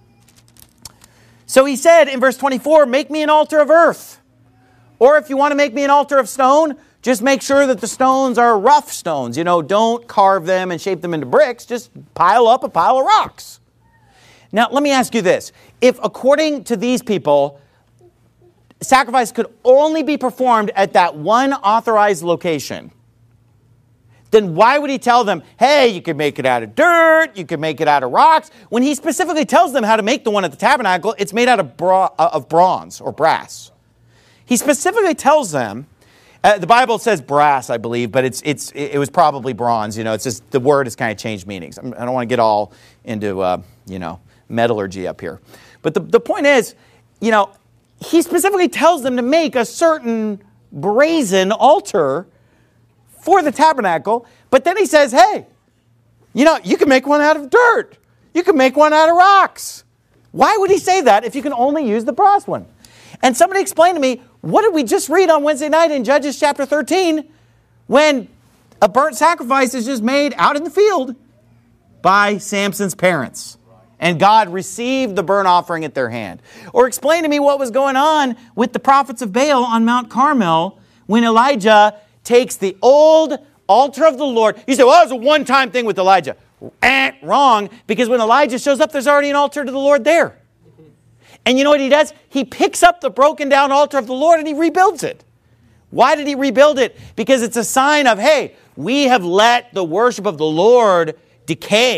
Speaker 5: So he said in verse 24, make me an altar of earth. Or if you want to make me an altar of stone, just make sure that the stones are rough stones. You know, don't carve them and shape them into bricks. Just pile up a pile of rocks. Now, let me ask you this. If according to these people, sacrifice could only be performed at that one authorized location, then why would he tell them, hey, you can make it out of dirt, you can make it out of rocks, when he specifically tells them how to make the one at the tabernacle, it's made out of bronze or brass. He specifically tells them, the Bible says brass, I believe, but it was probably bronze. You know, it's just the word has kind of changed meanings. I don't want to get all into, metallurgy up here. But the point is, you know, he specifically tells them to make a certain brazen altar for the tabernacle, but then he says, hey, you know, you can make one out of dirt. You can make one out of rocks. Why would he say that if you can only use the brass one? And somebody explained to me, what did we just read on Wednesday night in Judges chapter 13 when a burnt sacrifice is just made out in the field by Samson's parents? And God received the burnt offering at their hand. Or explain to me what was going on with the prophets of Baal on Mount Carmel when Elijah takes the old altar of the Lord. You say, well, that was a one-time thing with Elijah. Wrong, because when Elijah shows up, there's already an altar to the Lord there. And you know what he does? He picks up the broken down altar of the Lord and he rebuilds it. Why did he rebuild it? Because it's a sign of, hey, we have let the worship of the Lord decay.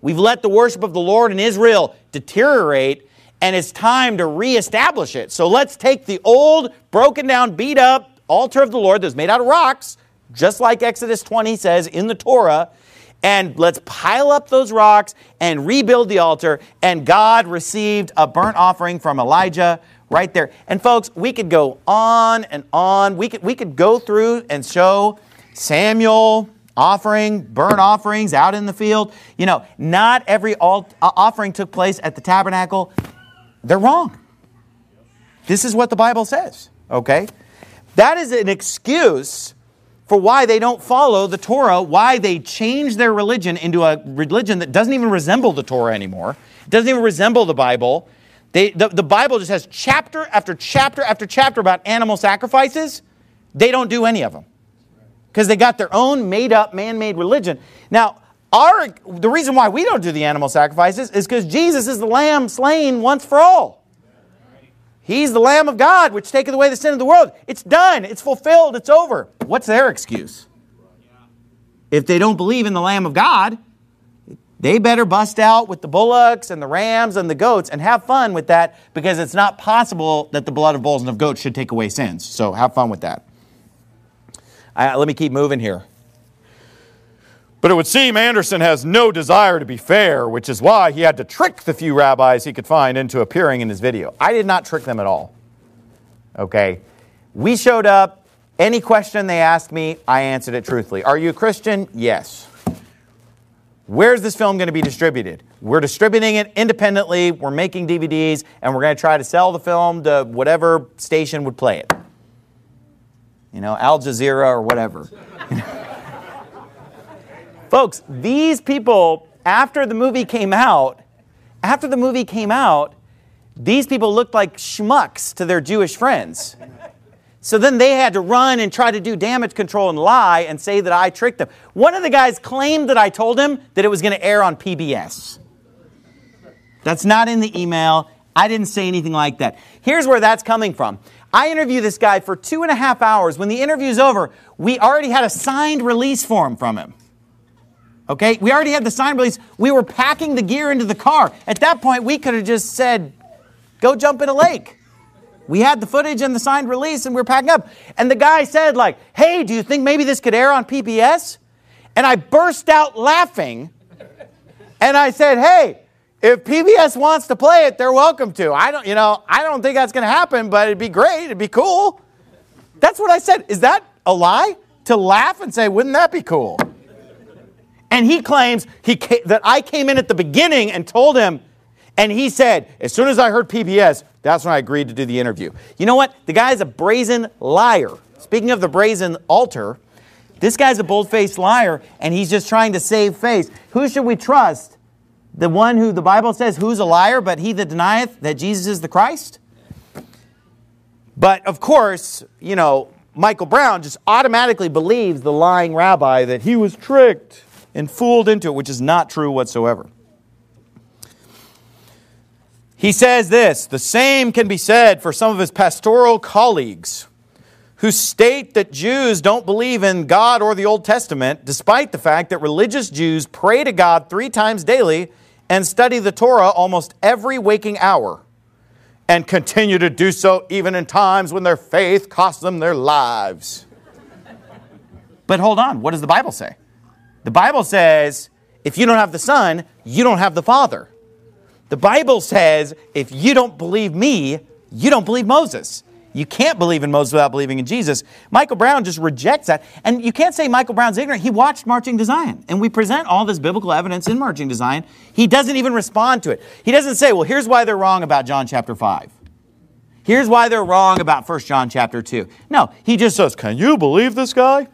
Speaker 5: We've let the worship of the Lord in Israel deteriorate, and it's time to reestablish it. So let's take the old, broken down, beat up altar of the Lord that's made out of rocks, just like Exodus 20 says in the Torah, and let's pile up those rocks and rebuild the altar. And God received a burnt offering from Elijah right there. And folks, we could go on and on. We could go through and show Samuel offering burnt offerings out in the field. You know, not every offering took place at the tabernacle. They're wrong. This is what the Bible says, okay? That is an excuse for why they don't follow the Torah, why they change their religion into a religion that doesn't even resemble the Torah anymore. It doesn't even resemble the Bible. The Bible just has chapter after chapter after chapter about animal sacrifices. They don't do any of them because they got their own made-up, man-made religion. Now, the reason why we don't do the animal sacrifices is because Jesus is the Lamb slain once for all. He's the Lamb of God, which taketh away the sin of the world. It's done. It's fulfilled. It's over. What's their excuse? If they don't believe in the Lamb of God, they better bust out with the bullocks and the rams and the goats and have fun with that, because it's not possible that the blood of bulls and of goats should take away sins. So have fun with that. Let me keep moving here. But it would seem Anderson has no desire to be fair, which is why he had to trick the few rabbis he could find into appearing in his video. I did not trick them at all. Okay? We showed up. Any question they asked me, I answered it truthfully. Are you a Christian? Yes. Where's this film going to be distributed? We're distributing it independently. We're making DVDs, and we're going to try to sell the film to whatever station would play it. You know, Al Jazeera or whatever. Folks, these people, after the movie came out, these people looked like schmucks to their Jewish friends. So then they had to run and try to do damage control and lie and say that I tricked them. One of the guys claimed that I told him that it was going to air on PBS. That's not in the email. I didn't say anything like that. Here's where that's coming from. I interviewed this guy for 2.5 hours. When the interview's over, we already had a signed release form from him. Okay, we already had the signed release. We were packing the gear into the car. At that point, we could have just said, go jump in a lake. We had the footage and the signed release, and we were packing up. And the guy said, like, hey, do you think maybe this could air on PBS? And I burst out laughing. And I said, hey, if PBS wants to play it, they're welcome to. I don't think that's going to happen, but it'd be great. It'd be cool. That's what I said. Is that a lie? To laugh and say, wouldn't that be cool? And he claims that I came in at the beginning and told him, and he said, as soon as I heard PBS, that's when I agreed to do the interview. You know what? The guy's a brazen liar. Speaking of the brazen altar, this guy's a bold-faced liar, and he's just trying to save face. Who should we trust? The one who the Bible says, who's a liar, but he that denieth that Jesus is the Christ? But, of course, you know, Michael Brown just automatically believes the lying rabbi that he was tricked and fooled into it, which is not true whatsoever. He says this, the same can be said for some of his pastoral colleagues who state that Jews don't believe in God or the Old Testament, despite the fact that religious Jews pray to God 3 times daily and study the Torah almost every waking hour, and continue to do so even in times when their faith costs them their lives. But hold on, what does the Bible say? The Bible says, if you don't have the Son, you don't have the Father. The Bible says, if you don't believe me, you don't believe Moses. You can't believe in Moses without believing in Jesus. Michael Brown just rejects that. And you can't say Michael Brown's ignorant. He watched Marching to Zion. And we present all this biblical evidence in Marching to Zion. He doesn't even respond to it. He doesn't say, well, here's why they're wrong about John chapter 5. Here's why they're wrong about 1 John chapter 2. No, he just says, can you believe this guy?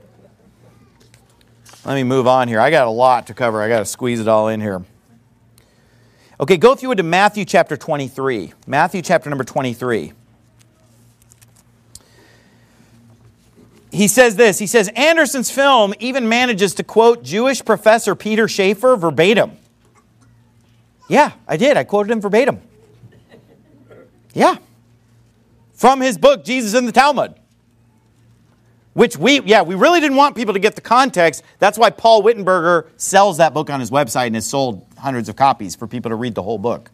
Speaker 5: Let me move on here. I got a lot to cover. I got to squeeze it all in here. Okay, go through to Matthew chapter 23. Matthew chapter number 23. He says this. He says, Anderson's film even manages to quote Jewish professor Peter Schaefer verbatim. Yeah, I did. I quoted him verbatim. Yeah. From his book, Jesus in the Talmud. Which we really didn't want people to get the context. That's why Paul Wittenberger sells that book on his website and has sold hundreds of copies for people to read the whole book.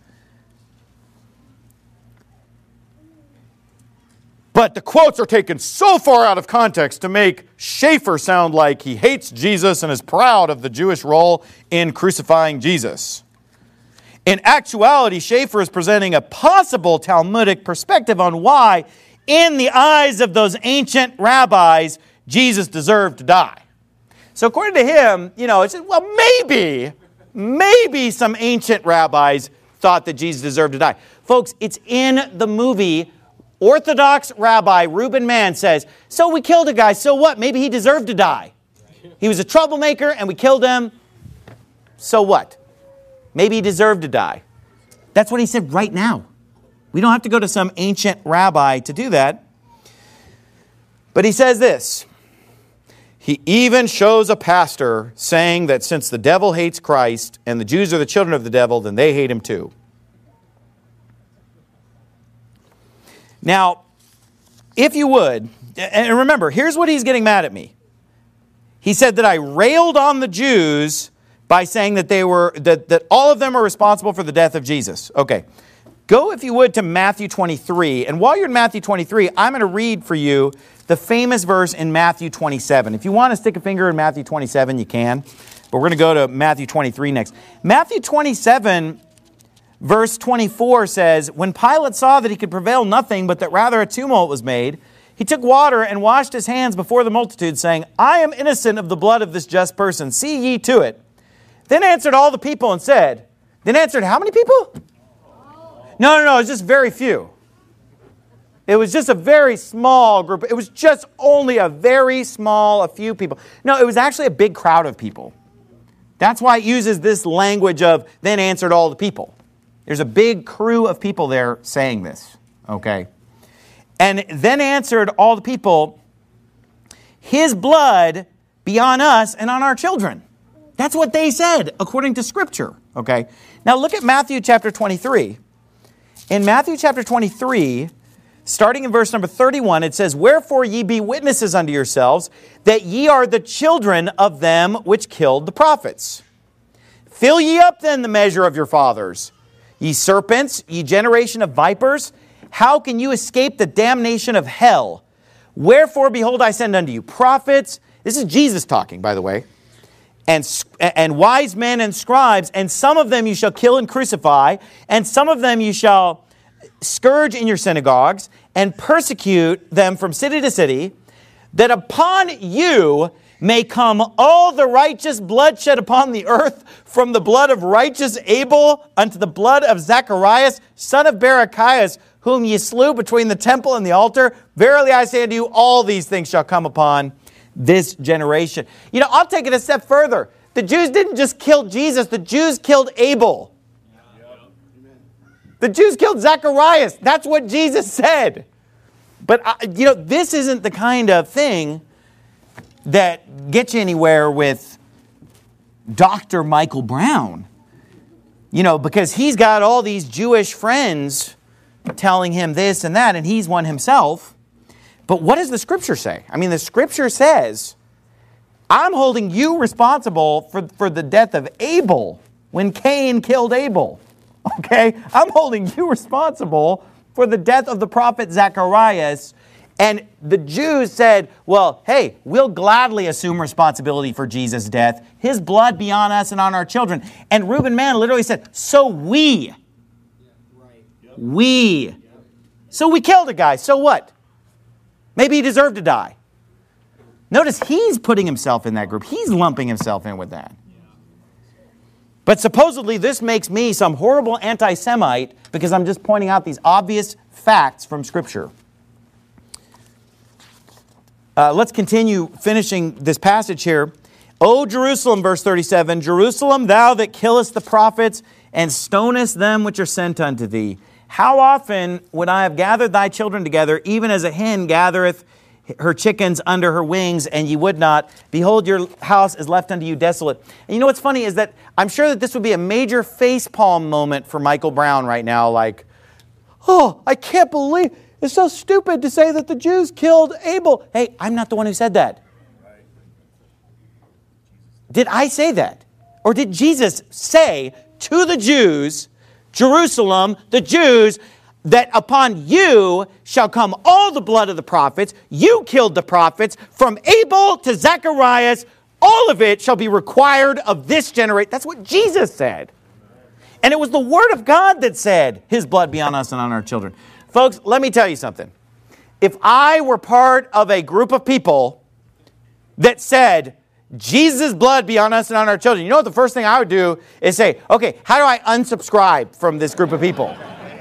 Speaker 5: But the quotes are taken so far out of context to make Schaeffer sound like he hates Jesus and is proud of the Jewish role in crucifying Jesus. In actuality, Schaeffer is presenting a possible Talmudic perspective on why, in the eyes of those ancient rabbis, Jesus deserved to die. So according to him, it's, well, maybe some ancient rabbis thought that Jesus deserved to die. Folks, it's in the movie. Orthodox rabbi Reuben Mann says, so we killed a guy, so what? Maybe he deserved to die. He was a troublemaker and we killed him. So what? Maybe he deserved to die. That's what he said right now. We don't have to go to some ancient rabbi to do that. But he says this. He even shows a pastor saying that since the devil hates Christ and the Jews are the children of the devil, then they hate him too. Now, if you would, and remember, here's what he's getting mad at me. He said that I railed on the Jews by saying that that all of them are responsible for the death of Jesus. Okay. Go, if you would, to Matthew 23. And while you're in Matthew 23, I'm going to read for you the famous verse in Matthew 27. If you want to stick a finger in Matthew 27, you can. But we're going to go to Matthew 23 next. Matthew 27, verse 24 says, when Pilate saw that he could prevail nothing, but that rather a tumult was made, he took water and washed his hands before the multitude, saying, I am innocent of the blood of this just person. See ye to it. Then answered all the people and said, then answered how many people? No, it's just very few. It was just a very small group. It was just only a few people. No, it was actually a big crowd of people. That's why it uses this language of, then answered all the people. There's a big crew of people there saying this, okay? And then answered all the people, his blood be on us and on our children. That's what they said, according to Scripture, okay? Now look at Matthew chapter 23. In Matthew chapter 23, starting in verse number 31, it says, wherefore ye be witnesses unto yourselves, that ye are the children of them which killed the prophets. Fill ye up then the measure of your fathers. Ye serpents, ye generation of vipers, how can you escape the damnation of hell? Wherefore, behold, I send unto you prophets. This is Jesus talking, by the way. And wise men and scribes, and some of them you shall kill and crucify, and some of them you shall scourge in your synagogues, and persecute them from city to city, that upon you may come all the righteous blood shed upon the earth, from the blood of righteous Abel unto the blood of Zacharias, son of Barachias, whom ye slew between the temple and the altar. Verily I say unto you, all these things shall come upon this generation. I'll take it a step further. The Jews didn't just kill Jesus. The Jews killed Abel. The Jews killed Zacharias. That's what Jesus said. But, this isn't the kind of thing that gets you anywhere with Dr. Michael Brown. Because he's got all these Jewish friends telling him this and that, and he's one himself. But what does the Scripture say? I mean, the Scripture says, I'm holding you responsible for the death of Abel when Cain killed Abel. Okay? I'm holding you responsible for the death of the prophet Zacharias. And the Jews said, well, hey, we'll gladly assume responsibility for Jesus' death. His blood be on us and on our children. And Reuben Mann literally said, so we. So we killed a guy. So what? Maybe he deserved to die. Notice he's putting himself in that group. He's lumping himself in with that. But supposedly this makes me some horrible anti-Semite because I'm just pointing out these obvious facts from Scripture. Let's continue finishing this passage here. O Jerusalem, verse 37, Jerusalem, thou that killest the prophets and stonest them which are sent unto thee. How often would I have gathered thy children together, even as a hen gathereth her chickens under her wings, and ye would not? Behold, your house is left unto you desolate. And you know what's funny is that I'm sure that this would be a major facepalm moment for Michael Brown right now. Like, oh, I can't believe It's so stupid to say that the Jews killed Abel. Hey, I'm not the one who said that. Did I say that? Or did Jesus say to the Jews, Jerusalem, the Jews, that upon you shall come all the blood of the prophets. You killed the prophets. From Abel to Zacharias, all of it shall be required of this generation. That's what Jesus said. And it was the Word of God that said, His blood be on us and on our children. Folks, let me tell you something. If I were part of a group of people that said, Jesus' blood be on us and on our children, you know what the first thing I would do is say, okay, how do I unsubscribe from this group of people?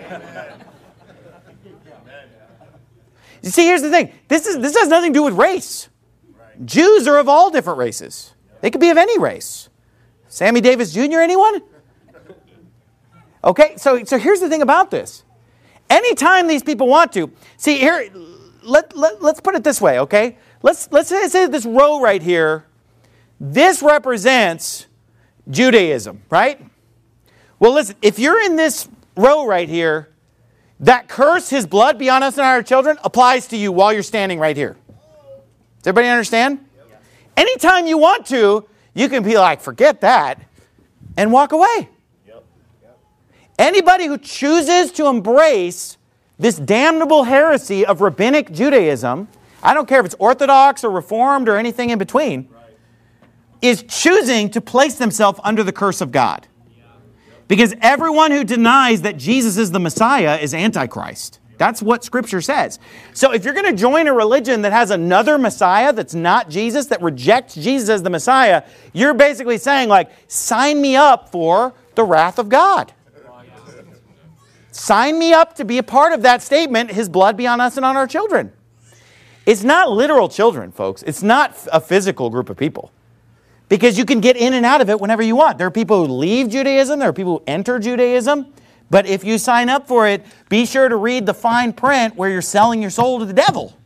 Speaker 5: You see, here's the thing. This has nothing to do with race. Jews are of all different races. They could be of any race. Sammy Davis Jr., anyone? Okay, so here's the thing about this. Anytime these people want to, see here, let's put it this way, okay? Let's say this row right here, this represents Judaism, right? Well, listen, if you're in this row right here, that curse, His blood be on us and our children, applies to you while you're standing right here. Does everybody understand? Yep. Anytime you want to, you can be like, forget that, and walk away. Yep. Yep. Anybody who chooses to embrace this damnable heresy of rabbinic Judaism, I don't care if it's Orthodox or Reformed or anything in between, is choosing to place themselves under the curse of God. Because everyone who denies that Jesus is the Messiah is Antichrist. That's what Scripture says. So if you're going to join a religion that has another Messiah that's not Jesus, that rejects Jesus as the Messiah, you're basically saying, like, sign me up for the wrath of God. Sign me up to be a part of that statement, His blood be on us and on our children. It's not literal children, folks. It's not a physical group of people. Because you can get in and out of it whenever you want. There are people who leave Judaism. There are people who enter Judaism. But if you sign up for it, be sure to read the fine print where you're selling your soul to the devil.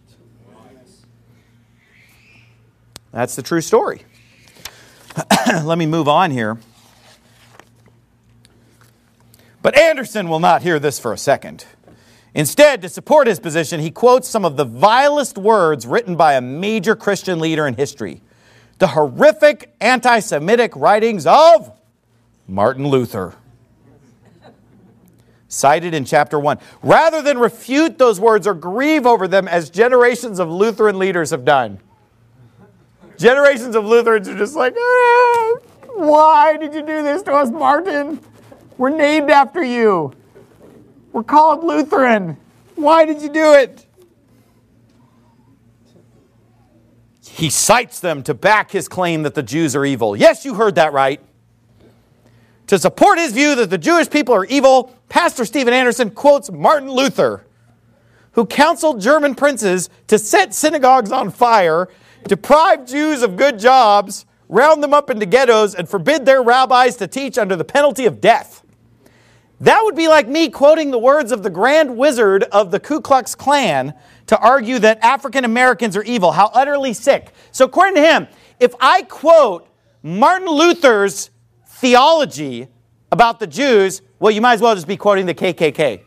Speaker 5: That's the true story. Let me move on here. But Anderson will not hear this for a second. Instead, to support his position, he quotes some of the vilest words written by a major Christian leader in history. The horrific anti-Semitic writings of Martin Luther. Cited in chapter 1. Rather than refute those words or grieve over them as generations of Lutheran leaders have done. Generations of Lutherans are just like, why did you do this to us, Martin? We're named after you. We're called Lutheran. Why did you do it? He cites them to back his claim that the Jews are evil. Yes, you heard that right. To support his view that the Jewish people are evil, Pastor Steven Anderson quotes Martin Luther, who counseled German princes to set synagogues on fire, deprive Jews of good jobs, round them up into ghettos, and forbid their rabbis to teach under the penalty of death. That would be like me quoting the words of the Grand Wizard of the Ku Klux Klan to argue that African Americans are evil. How utterly sick. So according to him, if I quote Martin Luther's theology about the Jews, well, you might as well just be quoting the KKK.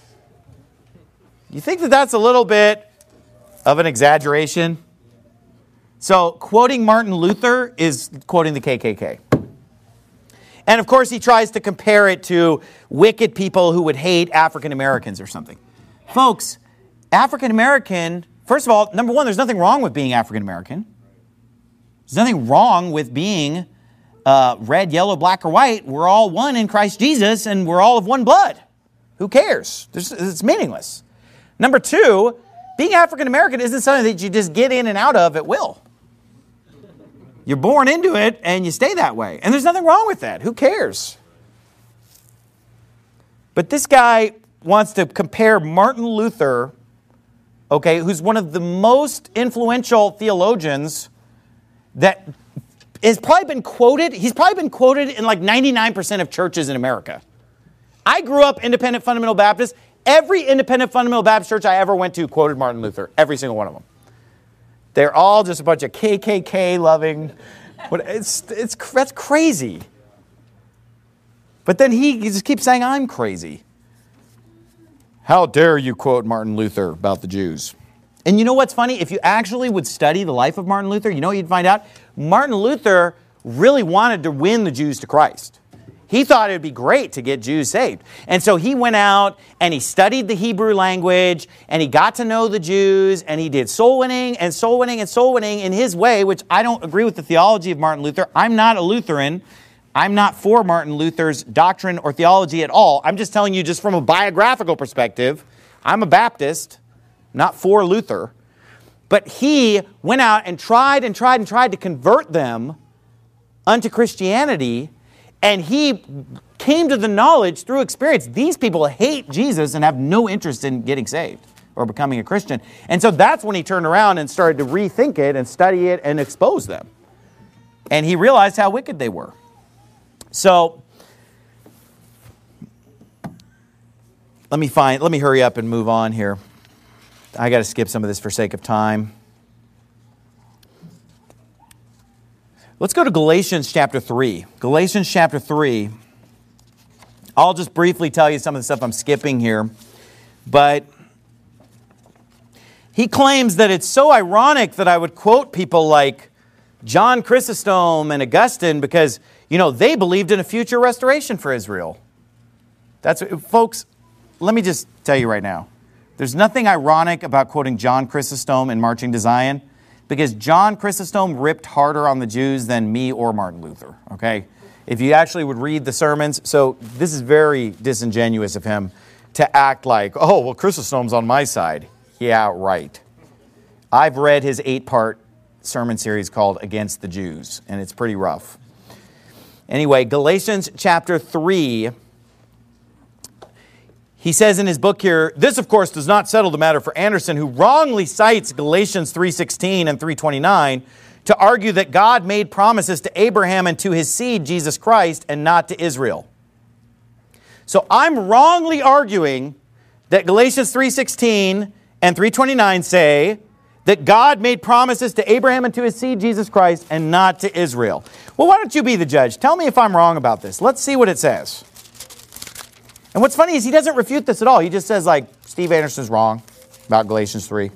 Speaker 5: You think that that's a little bit of an exaggeration? So quoting Martin Luther is quoting the KKK. And of course, he tries to compare it to wicked people who would hate African Americans or something. Folks, African American, first of all, number one, there's nothing wrong with being African American. There's nothing wrong with being red, yellow, black, or white. We're all one in Christ Jesus, and we're all of one blood. Who cares? It's meaningless. Number two, being African American isn't something that you just get in and out of at will. You're born into it, and you stay that way. And there's nothing wrong with that. Who cares? But this guy wants to compare Martin Luther, okay, who's one of the most influential theologians that has probably been quoted. He's probably been quoted in like 99% of churches in America. I grew up independent fundamental Baptist. Every independent fundamental Baptist church I ever went to quoted Martin Luther. Every single one of them. They're all just a bunch of KKK loving. That's crazy. But then he just keeps saying, I'm crazy. How dare you quote Martin Luther about the Jews? And you know what's funny? If you actually would study the life of Martin Luther, you know what you'd find out? Martin Luther really wanted to win the Jews to Christ. He thought it would be great to get Jews saved. And so he went out and he studied the Hebrew language and he got to know the Jews and he did soul winning and soul winning and soul winning in his way, which I don't agree with the theology of Martin Luther. I'm not a Lutheran. I'm not for Martin Luther's doctrine or theology at all. I'm just telling you just from a biographical perspective. I'm a Baptist, not for Luther. But he went out and tried to convert them unto Christianity. And he came to the knowledge through experience. These people hate Jesus and have no interest in getting saved or becoming a Christian. And so that's when he turned around and started to rethink it and study it and expose them. And he realized how wicked they were. So let me hurry up and move on here. I got to skip some of this for sake of time. Let's go to Galatians chapter 3. Galatians chapter 3. I'll just briefly tell you some of the stuff I'm skipping here. But he claims that it's so ironic that I would quote people like John Chrysostom and Augustine because, you know, they believed in a future restoration for Israel. Folks, let me just tell you right now. There's nothing ironic about quoting John Chrysostom in Marching to Zion because John Chrysostom ripped harder on the Jews than me or Martin Luther, okay? If you actually would read the sermons, so this is very disingenuous of him to act like, oh, well, Chrysostom's on my side. Yeah, right. I've read his 8-part sermon series called Against the Jews, and it's pretty rough. Anyway, Galatians chapter 3, he says in his book here, this, of course, does not settle the matter for Anderson, who wrongly cites Galatians 3:16 and 3:29 to argue that God made promises to Abraham and to his seed, Jesus Christ, and not to Israel. So I'm wrongly arguing that Galatians 3:16 and 3:29 say that God made promises to Abraham and to his seed, Jesus Christ, and not to Israel. Well, why don't you be the judge? Tell me if I'm wrong about this. Let's see what it says. And what's funny is he doesn't refute this at all. He just says, like, Steve Anderson's wrong about Galatians 3.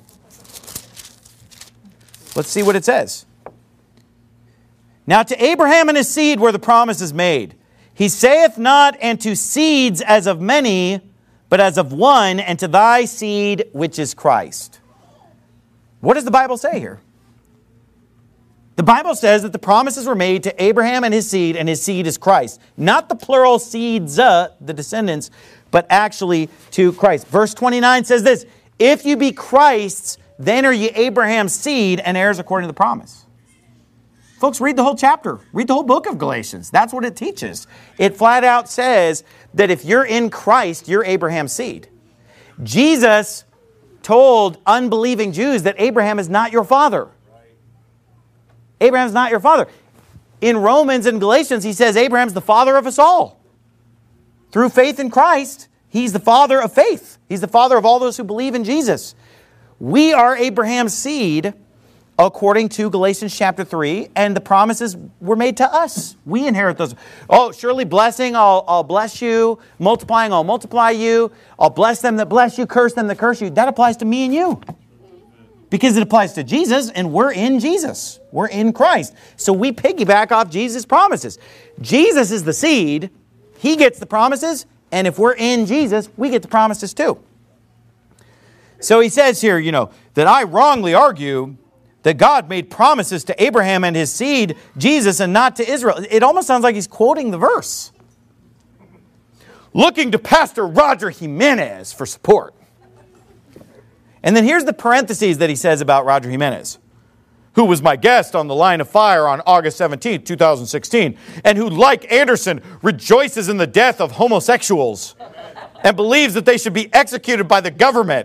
Speaker 5: Let's see what it says. Now to Abraham and his seed were the promises made. He saith not, and to seeds as of many, but as of one, and to thy seed, which is Christ. What does the Bible say here? The Bible says that the promises were made to Abraham and his seed is Christ. Not the plural seeds, the descendants, but actually to Christ. Verse 29 says this, if you be Christ's, then are ye Abraham's seed and heirs according to the promise. Folks, read the whole chapter. Read the whole book of Galatians. That's what it teaches. It flat out says that if you're in Christ, you're Abraham's seed. Jesus told unbelieving Jews that Abraham is not your father. Abraham's not your father. In Romans and Galatians, he says Abraham's the father of us all. Through faith in Christ, he's the father of faith. He's the father of all those who believe in Jesus. We are Abraham's seed according to Galatians chapter 3, and the promises were made to us. We inherit those. Oh, surely blessing, I'll bless you. Multiplying, I'll multiply you. I'll bless them that bless you, curse them that curse you. That applies to me and you. Because it applies to Jesus, and we're in Jesus. We're in Christ. So we piggyback off Jesus' promises. Jesus is the seed. He gets the promises. And if we're in Jesus, we get the promises too. So he says here, that I wrongly argue that God made promises to Abraham and his seed, Jesus, and not to Israel. It almost sounds like he's quoting the verse. Looking to Pastor Roger Jimenez for support. And then here's the parentheses that he says about Roger Jimenez, who was my guest on the Line of Fire on August 17, 2016, and who, like Anderson, rejoices in the death of homosexuals and believes that they should be executed by the government.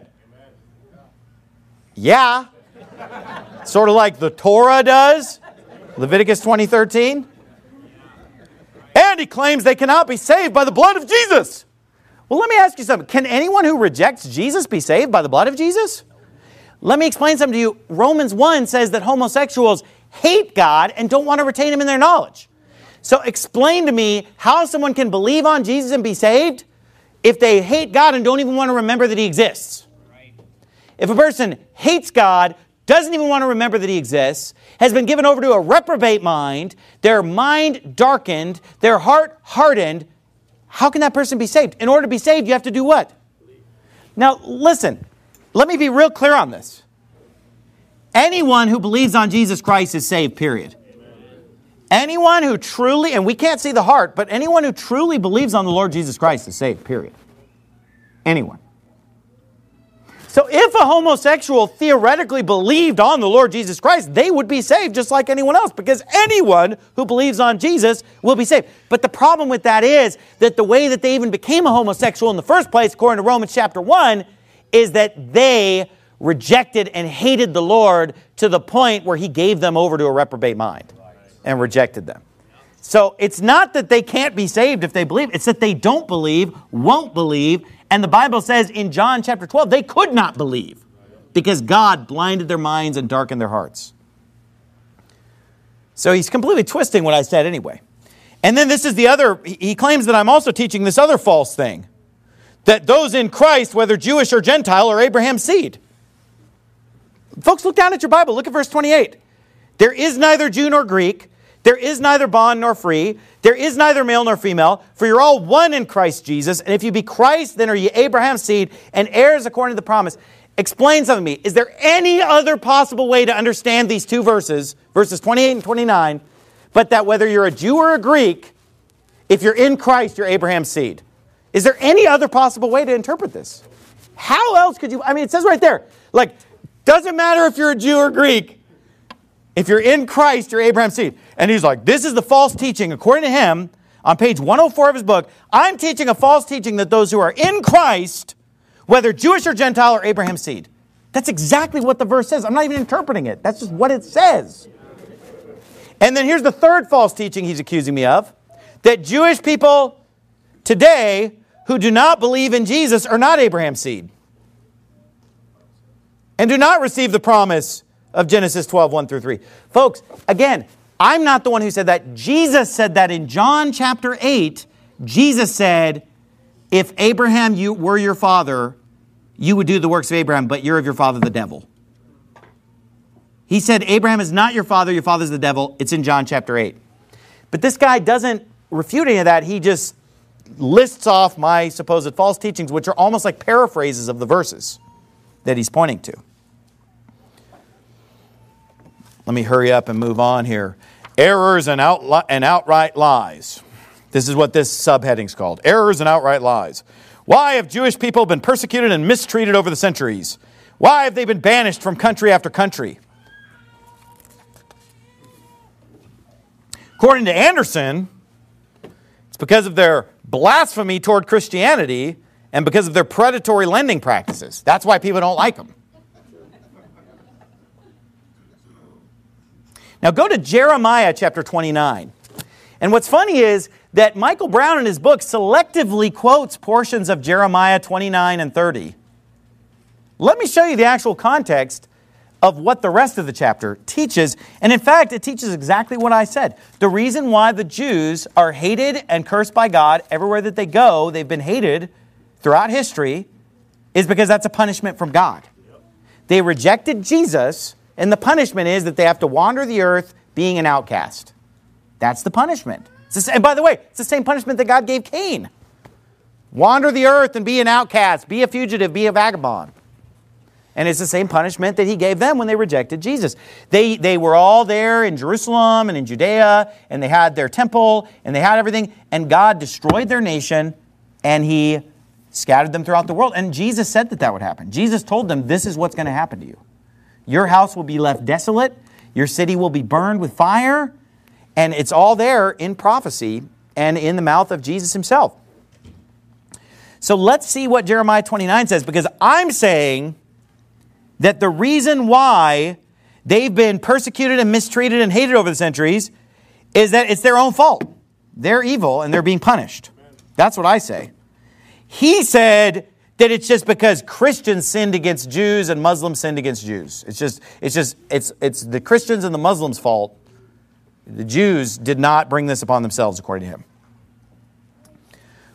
Speaker 5: Yeah. Sort of like the Torah does, Leviticus 20:13. And he claims they cannot be saved by the blood of Jesus. Well, let me ask you something. Can anyone who rejects Jesus be saved by the blood of Jesus? Let me explain something to you. Romans 1 says that homosexuals hate God and don't want to retain him in their knowledge. So explain to me how someone can believe on Jesus and be saved if they hate God and don't even want to remember that He exists. If a person hates God, doesn't even want to remember that He exists, has been given over to a reprobate mind, their mind darkened, their heart hardened, how can that person be saved? In order to be saved, you have to do what? Now, listen, let me be real clear on this. Anyone who believes on Jesus Christ is saved, period. Anyone who truly, and we can't see the heart, but anyone who truly believes on the Lord Jesus Christ is saved, period. Anyone. So if a homosexual theoretically believed on the Lord Jesus Christ, they would be saved just like anyone else, because anyone who believes on Jesus will be saved. But the problem with that is that the way that they even became a homosexual in the first place, according to Romans chapter 1, is that they rejected and hated the Lord to the point where He gave them over to a reprobate mind and rejected them. So it's not that they can't be saved if they believe. It's that they don't believe, won't believe. And the Bible says in John chapter 12, they could not believe because God blinded their minds and darkened their hearts. So he's completely twisting what I said anyway. And then this is the other, he claims that I'm also teaching this other false thing. That those in Christ, whether Jewish or Gentile, are Abraham's seed. Folks, look down at your Bible. Look at verse 28. There is neither Jew nor Greek. There is neither bond nor free. There is neither male nor female. For you're all one in Christ Jesus. And if you be Christ, then are ye Abraham's seed and heirs according to the promise. Explain something to me. Is there any other possible way to understand these two verses, verses 28 and 29, but that whether you're a Jew or a Greek, if you're in Christ, you're Abraham's seed? Is there any other possible way to interpret this? How else could you? I mean, it says right there, like, doesn't matter if you're a Jew or Greek. If you're in Christ, you're Abraham's seed. And he's like, this is the false teaching. According to him, on page 104 of his book, I'm teaching a false teaching that those who are in Christ, whether Jewish or Gentile, are Abraham's seed. That's exactly what the verse says. I'm not even interpreting it. That's just what it says. And then here's the third false teaching he's accusing me of. That Jewish people today who do not believe in Jesus are not Abraham's seed. And do not receive the promise of Genesis 12, 1 through 3. Folks, again, I'm not the one who said that. Jesus said that in John chapter 8. Jesus said, if Abraham were your father, you would do the works of Abraham, but you're of your father the devil. He said, Abraham is not your father's the devil. It's in John chapter 8. But this guy doesn't refute any of that. He just lists off my supposed false teachings, which are almost like paraphrases of the verses that he's pointing to. Let me hurry up and move on here. Errors and outright lies. This is what this subheading's called. Errors and outright lies. Why have Jewish people been persecuted and mistreated over the centuries? Why have they been banished from country after country? According to Anderson, it's because of their blasphemy toward Christianity and because of their predatory lending practices. That's why people don't like them. Now go to Jeremiah chapter 29. And what's funny is that Michael Brown in his book selectively quotes portions of Jeremiah 29 and 30. Let me show you the actual context of what the rest of the chapter teaches. And in fact, it teaches exactly what I said. The reason why the Jews are hated and cursed by God everywhere that they go, they've been hated throughout history, is because that's a punishment from God. They rejected Jesus, and the punishment is that they have to wander the earth being an outcast. That's the punishment. And by the way, it's the same punishment that God gave Cain. Wander the earth and be an outcast, be a fugitive, be a vagabond. And it's the same punishment that He gave them when they rejected Jesus. They were all there in Jerusalem and in Judea, and they had their temple, and they had everything, and God destroyed their nation, and He scattered them throughout the world. And Jesus said that would happen. Jesus told them, this is what's going to happen to you. Your house will be left desolate. Your city will be burned with fire. And it's all there in prophecy and in the mouth of Jesus Himself. So let's see what Jeremiah 29 says, because I'm saying that the reason why they've been persecuted and mistreated and hated over the centuries is that it's their own fault. They're evil and they're being punished. That's what I say. He said that it's just because Christians sinned against Jews and Muslims sinned against Jews. It's the Christians and the Muslims' fault. The Jews did not bring this upon themselves, according to him.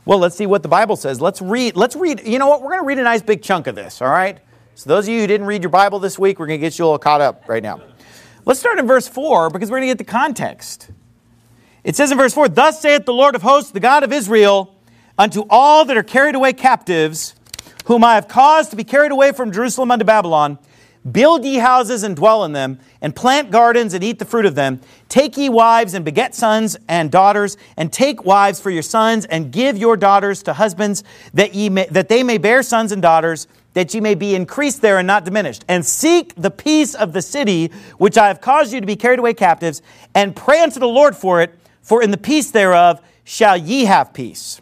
Speaker 5: Well, let's see what the Bible says. Let's read. You know what? We're going to read a nice big chunk of this, all right? So those of you who didn't read your Bible this week, we're going to get you all caught up right now. Let's start in verse 4 because we're going to get the context. It says in verse 4, "Thus saith the Lord of hosts, the God of Israel, unto all that are carried away captives, whom I have caused to be carried away from Jerusalem unto Babylon, build ye houses and dwell in them, and plant gardens and eat the fruit of them. Take ye wives and beget sons and daughters, and take wives for your sons, and give your daughters to husbands, that they may bear sons and daughters, that ye may be increased there and not diminished. And seek the peace of the city, which I have caused you to be carried away captives, and pray unto the Lord for it, for in the peace thereof shall ye have peace.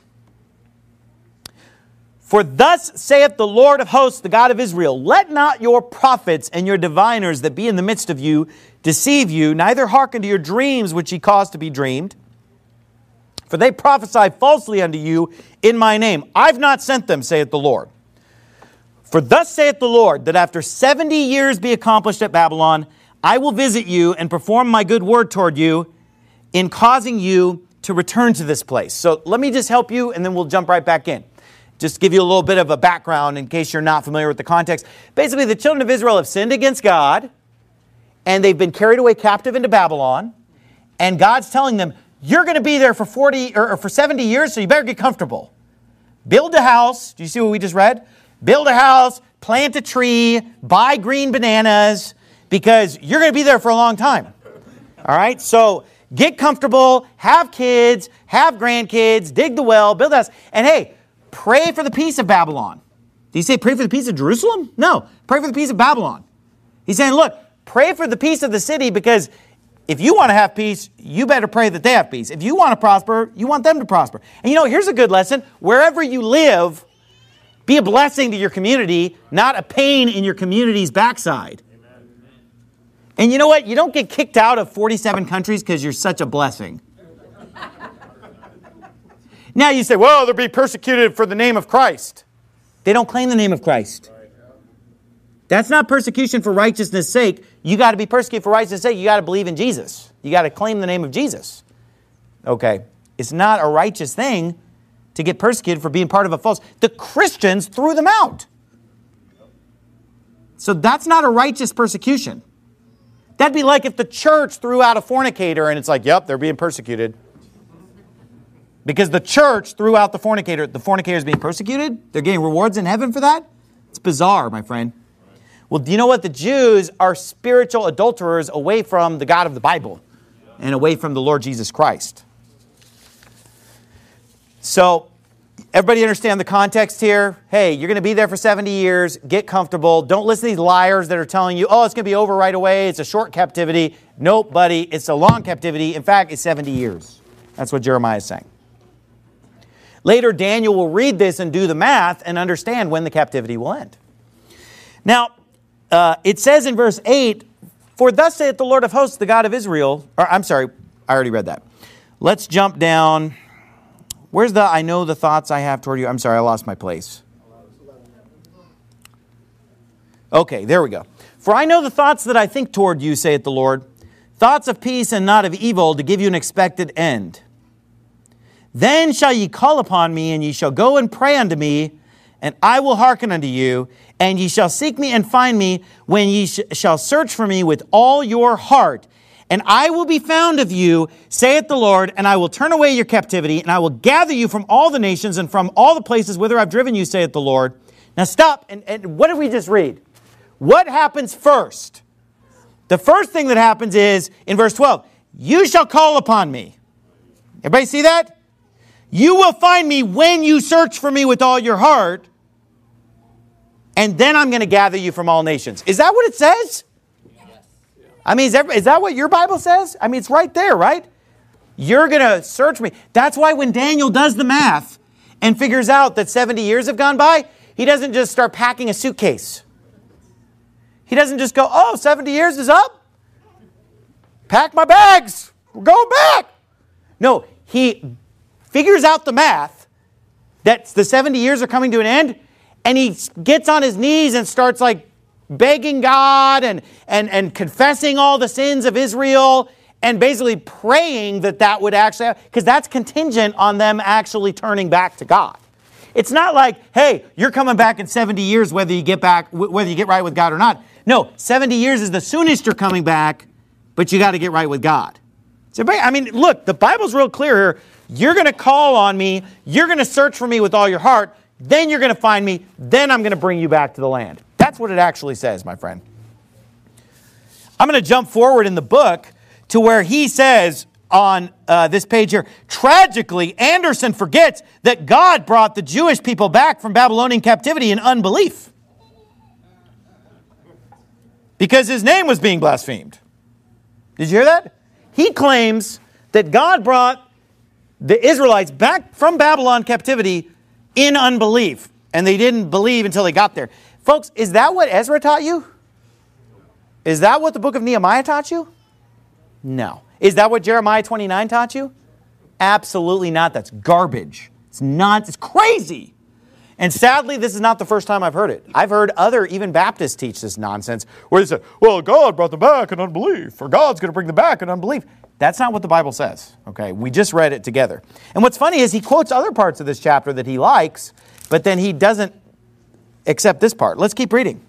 Speaker 5: For thus saith the Lord of hosts, the God of Israel, let not your prophets and your diviners that be in the midst of you deceive you, neither hearken to your dreams which ye cause to be dreamed. For they prophesy falsely unto you in my name. I've not sent them, saith the Lord. For thus saith the Lord, that after 70 years be accomplished at Babylon, I will visit you and perform my good word toward you in causing you to return to this place. So let me just help you, and then we'll jump right back in. Just give you a little bit of a background in case you're not familiar with the context. Basically, the children of Israel have sinned against God, and they've been carried away captive into Babylon, and God's telling them, you're going to be there for 70 years, so you better get comfortable. Build a house. Do you see what we just read? Build a house, plant a tree, buy green bananas, because you're going to be there for a long time. All right? So get comfortable, have kids, have grandkids, dig the well, build a house. And hey, pray for the peace of Babylon. Did he say pray for the peace of Jerusalem? No, pray for the peace of Babylon. He's saying, look, pray for the peace of the city, because if you want to have peace, you better pray that they have peace. If you want to prosper, you want them to prosper. And you know, here's a good lesson. Wherever you live, be a blessing to your community, not a pain in your community's backside. Amen. And you know what? You don't get kicked out of 47 countries because you're such a blessing. Now you say, well, they'll be persecuted for the name of Christ. They don't claim the name of Christ. That's not persecution for righteousness' sake. You got to be persecuted for righteousness' sake. You got to believe in Jesus. You got to claim the name of Jesus. Okay. It's not a righteous thing to get persecuted for being part of a false. The Christians threw them out. So that's not a righteous persecution. That'd be like if the church threw out a fornicator and it's like, yep, they're being persecuted. Because the church threw out the fornicator. The fornicator is being persecuted? They're getting rewards in heaven for that? It's bizarre, my friend. Well, do you know what? The Jews are spiritual adulterers away from the God of the Bible and away from the Lord Jesus Christ. So, everybody understand the context here? Hey, you're going to be there for 70 years. Get comfortable. Don't listen to these liars that are telling you, oh, it's going to be over right away. It's a short captivity. Nope, buddy. It's a long captivity. In fact, it's 70 years. That's what Jeremiah is saying. Later, Daniel will read this and do the math and understand when the captivity will end. Now, it says in verse 8, for thus saith the Lord of hosts, the God of Israel. Or, I'm sorry, I already read that. Let's jump down. Where's the, I know the thoughts I have toward you. I'm sorry, I lost my place. Okay, there we go. For I know the thoughts that I think toward you, saith the Lord, thoughts of peace and not of evil, to give you an expected end. Then shall ye call upon me, and ye shall go and pray unto me, and I will hearken unto you, and ye shall seek me and find me, when ye shall search for me with all your heart. And I will be found of you, saith the Lord, and I will turn away your captivity, and I will gather you from all the nations and from all the places whither I've driven you, saith the Lord. Now stop, and what did we just read? What happens first? The first thing that happens is, in verse 12, you shall call upon me. Everybody see that? You will find me when you search for me with all your heart, and then I'm going to gather you from all nations. Is that what it says? I mean, is that what your Bible says? I mean, it's right there, right? You're going to search me. That's why when Daniel does the math and figures out that 70 years have gone by, he doesn't just start packing a suitcase. He doesn't just go, oh, 70 years is up? Pack my bags. We're going back. No, he figures out the math that the 70 years are coming to an end, and he gets on his knees and starts like begging God and confessing all the sins of Israel and basically praying that that would actually happen, because that's contingent on them actually turning back to God. It's not like, hey, you're coming back in 70 years whether you get right with God or not. No, 70 years is the soonest you're coming back, but you got to get right with God. So, I mean, look, the Bible's real clear here. You're going to call on me. You're going to search for me with all your heart. Then you're going to find me. Then I'm going to bring you back to the land. That's what it actually says, my friend. I'm going to jump forward in the book to where he says on this page here, tragically, Anderson forgets that God brought the Jewish people back from Babylonian captivity in unbelief, because his name was being blasphemed. Did you hear that? He claims that God brought the Israelites back from Babylon captivity in unbelief, and they didn't believe until they got there. Folks, is that what Ezra taught you? Is that what the book of Nehemiah taught you? No. Is that what Jeremiah 29 taught you? Absolutely not. That's garbage. It's crazy. And sadly, this is not the first time I've heard it. I've heard other, even Baptists, teach this nonsense where they say, well, God brought them back in unbelief, or God's going to bring them back in unbelief. That's not what the Bible says. Okay, we just read it together. And what's funny is he quotes other parts of this chapter that he likes, but then he doesn't accept this part. Let's keep reading.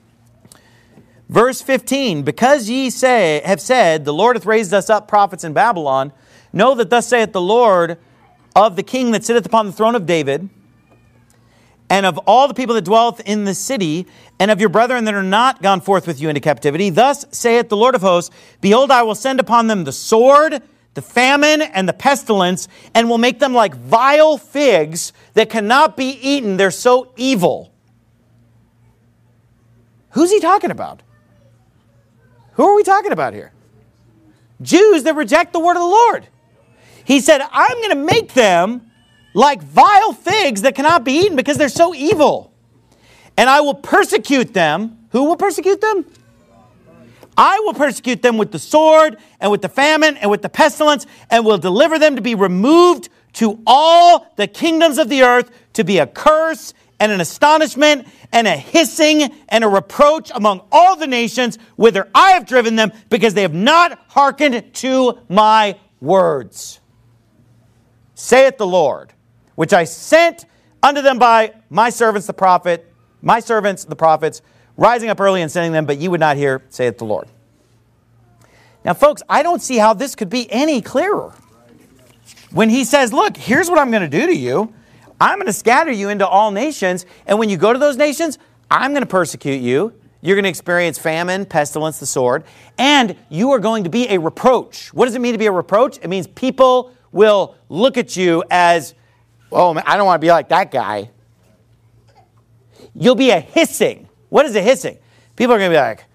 Speaker 5: Verse 15, because ye have said, the Lord hath raised us up prophets in Babylon, know that thus saith the Lord of the king that sitteth upon the throne of David, and of all the people that dwelleth in the city, and of your brethren that are not gone forth with you into captivity, thus saith the Lord of hosts, behold, I will send upon them the sword, the famine, and the pestilence, and will make them like vile figs that cannot be eaten. They're so evil. Who's he talking about? Who are we talking about here? Jews that reject the word of the Lord. He said, I'm going to make them like vile figs that cannot be eaten because they're so evil. And I will persecute them. Who will persecute them? I will persecute them with the sword and with the famine and with the pestilence, and will deliver them to be removed to all the kingdoms of the earth, to be a curse and an astonishment and a hissing and a reproach among all the nations, whither I have driven them, because they have not hearkened to my words, saith the Lord, which I sent unto them by my servants the prophets, rising up early and sending them, but ye would not hear, saith the Lord. Now, folks, I don't see how this could be any clearer. When he says, look, here's what I'm going to do to you. I'm going to scatter you into all nations, and when you go to those nations, I'm going to persecute you. You're going to experience famine, pestilence, the sword, and you are going to be a reproach. What does it mean to be a reproach? It means people will look at you as, oh, man, I don't want to be like that guy. You'll be a hissing. What is a hissing? People are going to be like,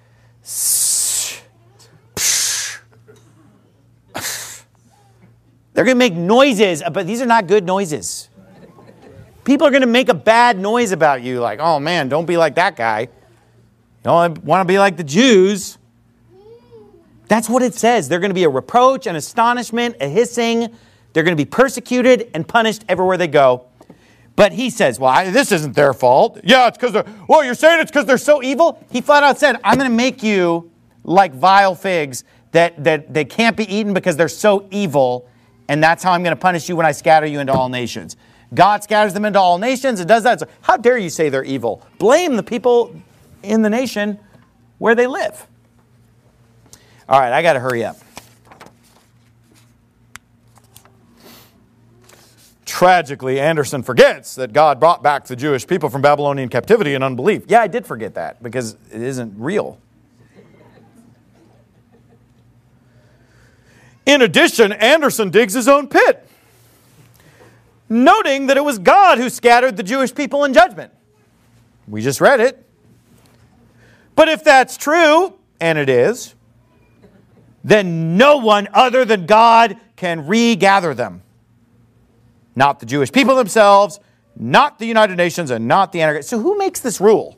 Speaker 5: they're going to make noises, but these are not good noises. People are going to make a bad noise about you, like, oh man, don't be like that guy. You don't want to be like the Jews. That's what it says. They're going to be a reproach, an astonishment, a hissing. They're going to be persecuted and punished everywhere they go. But he says, well, this isn't their fault. Yeah, it's because you're saying it's because they're so evil? He flat out said, I'm going to make you like vile figs that they can't be eaten because they're so evil, and that's how I'm going to punish you when I scatter you into all nations. God scatters them into all nations and does that. So how dare you say they're evil? Blame the people in the nation where they live. All right, I got to hurry up. Tragically, Anderson forgets that God brought back the Jewish people from Babylonian captivity in unbelief. Yeah, I did forget that because it isn't real. In addition, Anderson digs his own pit, noting that it was God who scattered the Jewish people in judgment. We just read it. But if that's true, and it is, then no one other than God can regather them. Not the Jewish people themselves, not the United Nations, and not the Antichrist. So who makes this rule?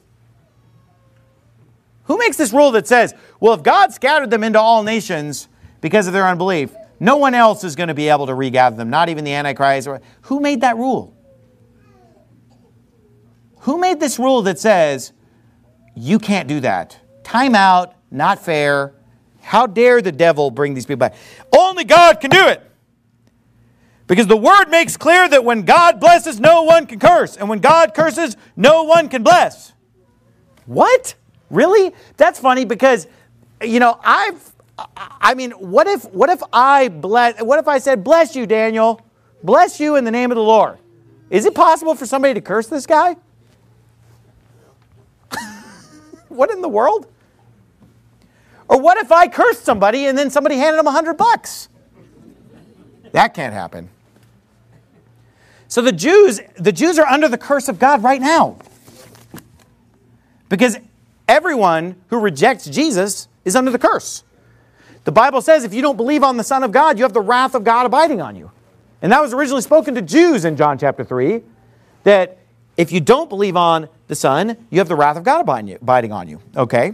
Speaker 5: Who makes this rule that says, well, if God scattered them into all nations because of their unbelief, no one else is going to be able to regather them, not even the Antichrist? Who made that rule? Who made this rule that says, you can't do that? Time out, not fair, How dare the devil bring these people back? Only God can do it. Because the Word makes clear that when God blesses, no one can curse. And when God curses, no one can bless. What? Really? That's funny because, you know, what if I said, bless you, Daniel? Bless you in the name of the Lord. Is it possible for somebody to curse this guy? What in the world? Or what if I cursed somebody and then somebody handed him $100? That can't happen. So the Jews are under the curse of God right now. Because everyone who rejects Jesus is under the curse. The Bible says if you don't believe on the Son of God, you have the wrath of God abiding on you. And that was originally spoken to Jews in John chapter 3, that if you don't believe on the Son, you have the wrath of God abiding on you. Okay?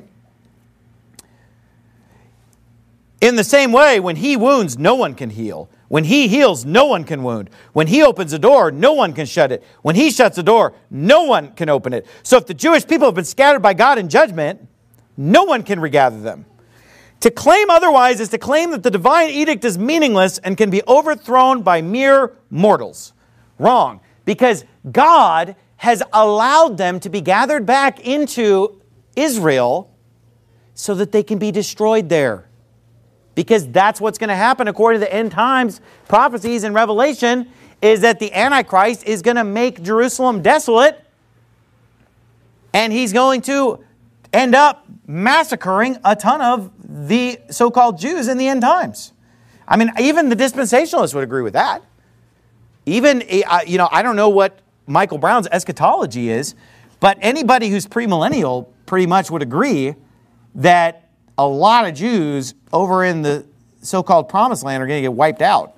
Speaker 5: In the same way, when He wounds, no one can heal. When He heals, no one can wound. When He opens a door, no one can shut it. When He shuts a door, no one can open it. So if the Jewish people have been scattered by God in judgment, no one can regather them. To claim otherwise is to claim that the divine edict is meaningless and can be overthrown by mere mortals. Wrong. Because God has allowed them to be gathered back into Israel so that they can be destroyed there. Because that's what's going to happen according to the end times prophecies in Revelation, is that the Antichrist is going to make Jerusalem desolate, and he's going to end up massacring a ton of the so-called Jews in the end times. I mean, even the dispensationalists would agree with that. Even, I don't know what Michael Brown's eschatology is, but anybody who's premillennial pretty much would agree that a lot of Jews over in the so-called Promised Land are going to get wiped out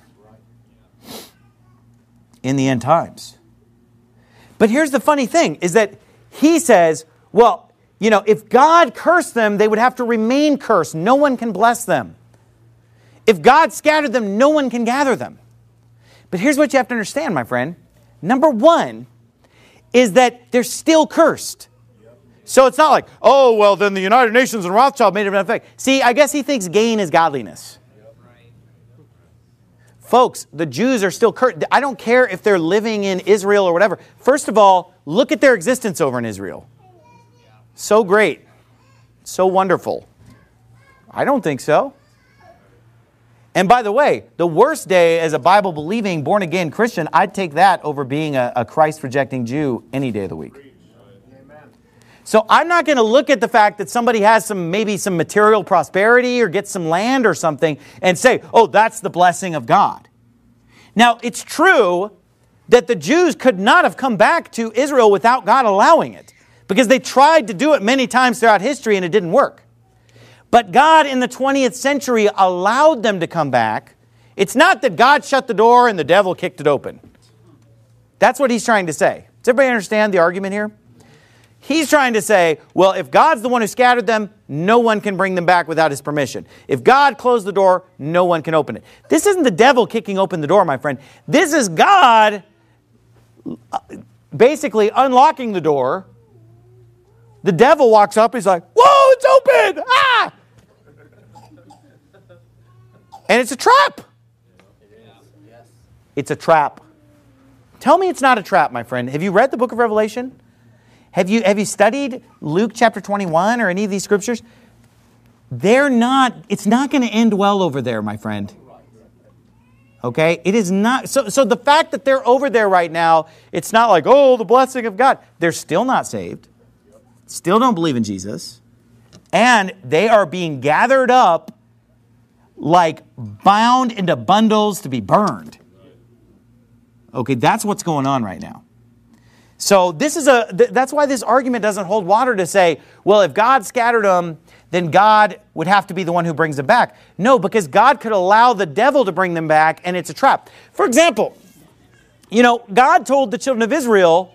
Speaker 5: in the end times. But here's the funny thing, is that he says, well, you know, if God cursed them, they would have to remain cursed. No one can bless them. If God scattered them, no one can gather them. But here's what you have to understand, my friend. Number one is that they're still cursed. So it's not like, oh, well, then the United Nations and Rothschild made it an effect. See, I guess he thinks gain is godliness. Folks, the Jews are still cursed. I don't care if they're living in Israel or whatever. First of all, look at their existence over in Israel. So great. So wonderful. I don't think so. And by the way, the worst day as a Bible-believing, born-again Christian, I'd take that over being a Christ-rejecting Jew any day of the week. So I'm not going to look at the fact that somebody has maybe some material prosperity or gets some land or something and say, oh, that's the blessing of God. Now, it's true that the Jews could not have come back to Israel without God allowing it, because they tried to do it many times throughout history and it didn't work. But God in the 20th century allowed them to come back. It's not that God shut the door and the devil kicked it open. That's what he's trying to say. Does everybody understand the argument here? He's trying to say, well, if God's the one who scattered them, no one can bring them back without His permission. If God closed the door, no one can open it. This isn't the devil kicking open the door, my friend. This is God basically unlocking the door. The devil walks up, he's like, whoa, it's open! Ah! And it's a trap. It's a trap. Tell me it's not a trap, my friend. Have you read the book of Revelation? Have you studied Luke chapter 21 or any of these scriptures? It's not going to end well over there, my friend. Okay? It is not. So the fact that they're over there right now, it's not like, oh, the blessing of God. They're still not saved. Still don't believe in Jesus. And they are being gathered up like bound into bundles to be burned. Okay, that's what's going on right now. So that's why this argument doesn't hold water to say, well, if God scattered them, then God would have to be the one who brings them back. No, because God could allow the devil to bring them back, and it's a trap. For example, God told the children of Israel,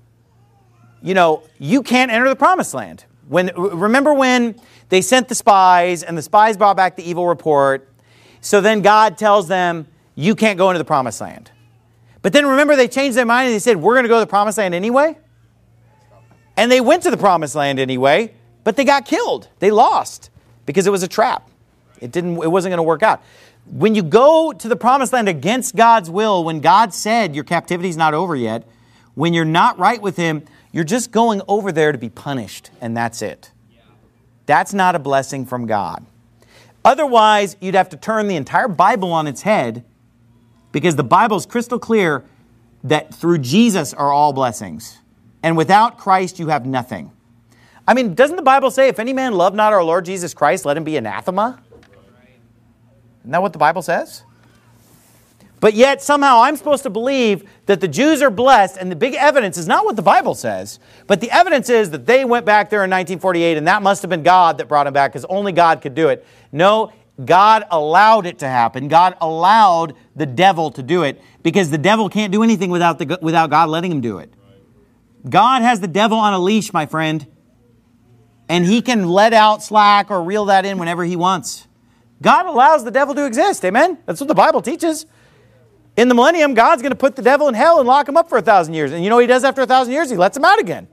Speaker 5: you can't enter the promised land. Remember when they sent the spies, and the spies brought back the evil report, so then God tells them, you can't go into the promised land. But then remember, they changed their mind and they said, we're going to go to the promised land anyway. And they went to the promised land anyway, but they got killed. They lost because it was a trap. It wasn't going to work out. When you go to the promised land against God's will, when God said your captivity's not over yet, when you're not right with Him, you're just going over there to be punished, and that's it. That's not a blessing from God. Otherwise, you'd have to turn the entire Bible on its head, because the Bible is crystal clear that through Jesus are all blessings. And without Christ, you have nothing. I mean, doesn't the Bible say, if any man love not our Lord Jesus Christ, let him be anathema? Isn't that what the Bible says? But yet, somehow, I'm supposed to believe that the Jews are blessed, and the big evidence is not what the Bible says, but the evidence is that they went back there in 1948, and that must have been God that brought them back, because only God could do it. No, God allowed it to happen. God allowed the devil to do it, because the devil can't do anything without God letting him do it. God has the devil on a leash, my friend, and he can let out slack or reel that in whenever he wants. God allows the devil to exist, amen? That's what the Bible teaches. In the millennium, God's going to put the devil in hell and lock him up for 1,000 years. And you know what he does after 1,000 years? He lets him out again.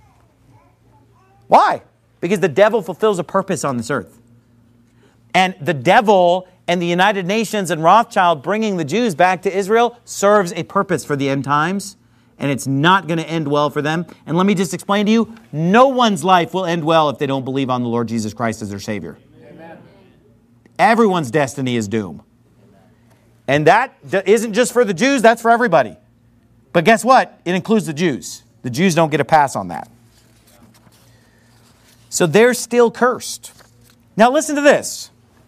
Speaker 5: Why? Because the devil fulfills a purpose on this earth. And the devil and the United Nations and Rothschild bringing the Jews back to Israel serves a purpose for the end times. And it's not going to end well for them. And let me just explain to you, no one's life will end well if they don't believe on the Lord Jesus Christ as their Savior. Amen. Everyone's destiny is doom. And that isn't just for the Jews, that's for everybody. But guess what? It includes the Jews. The Jews don't get a pass on that. So they're still cursed. Now listen to this.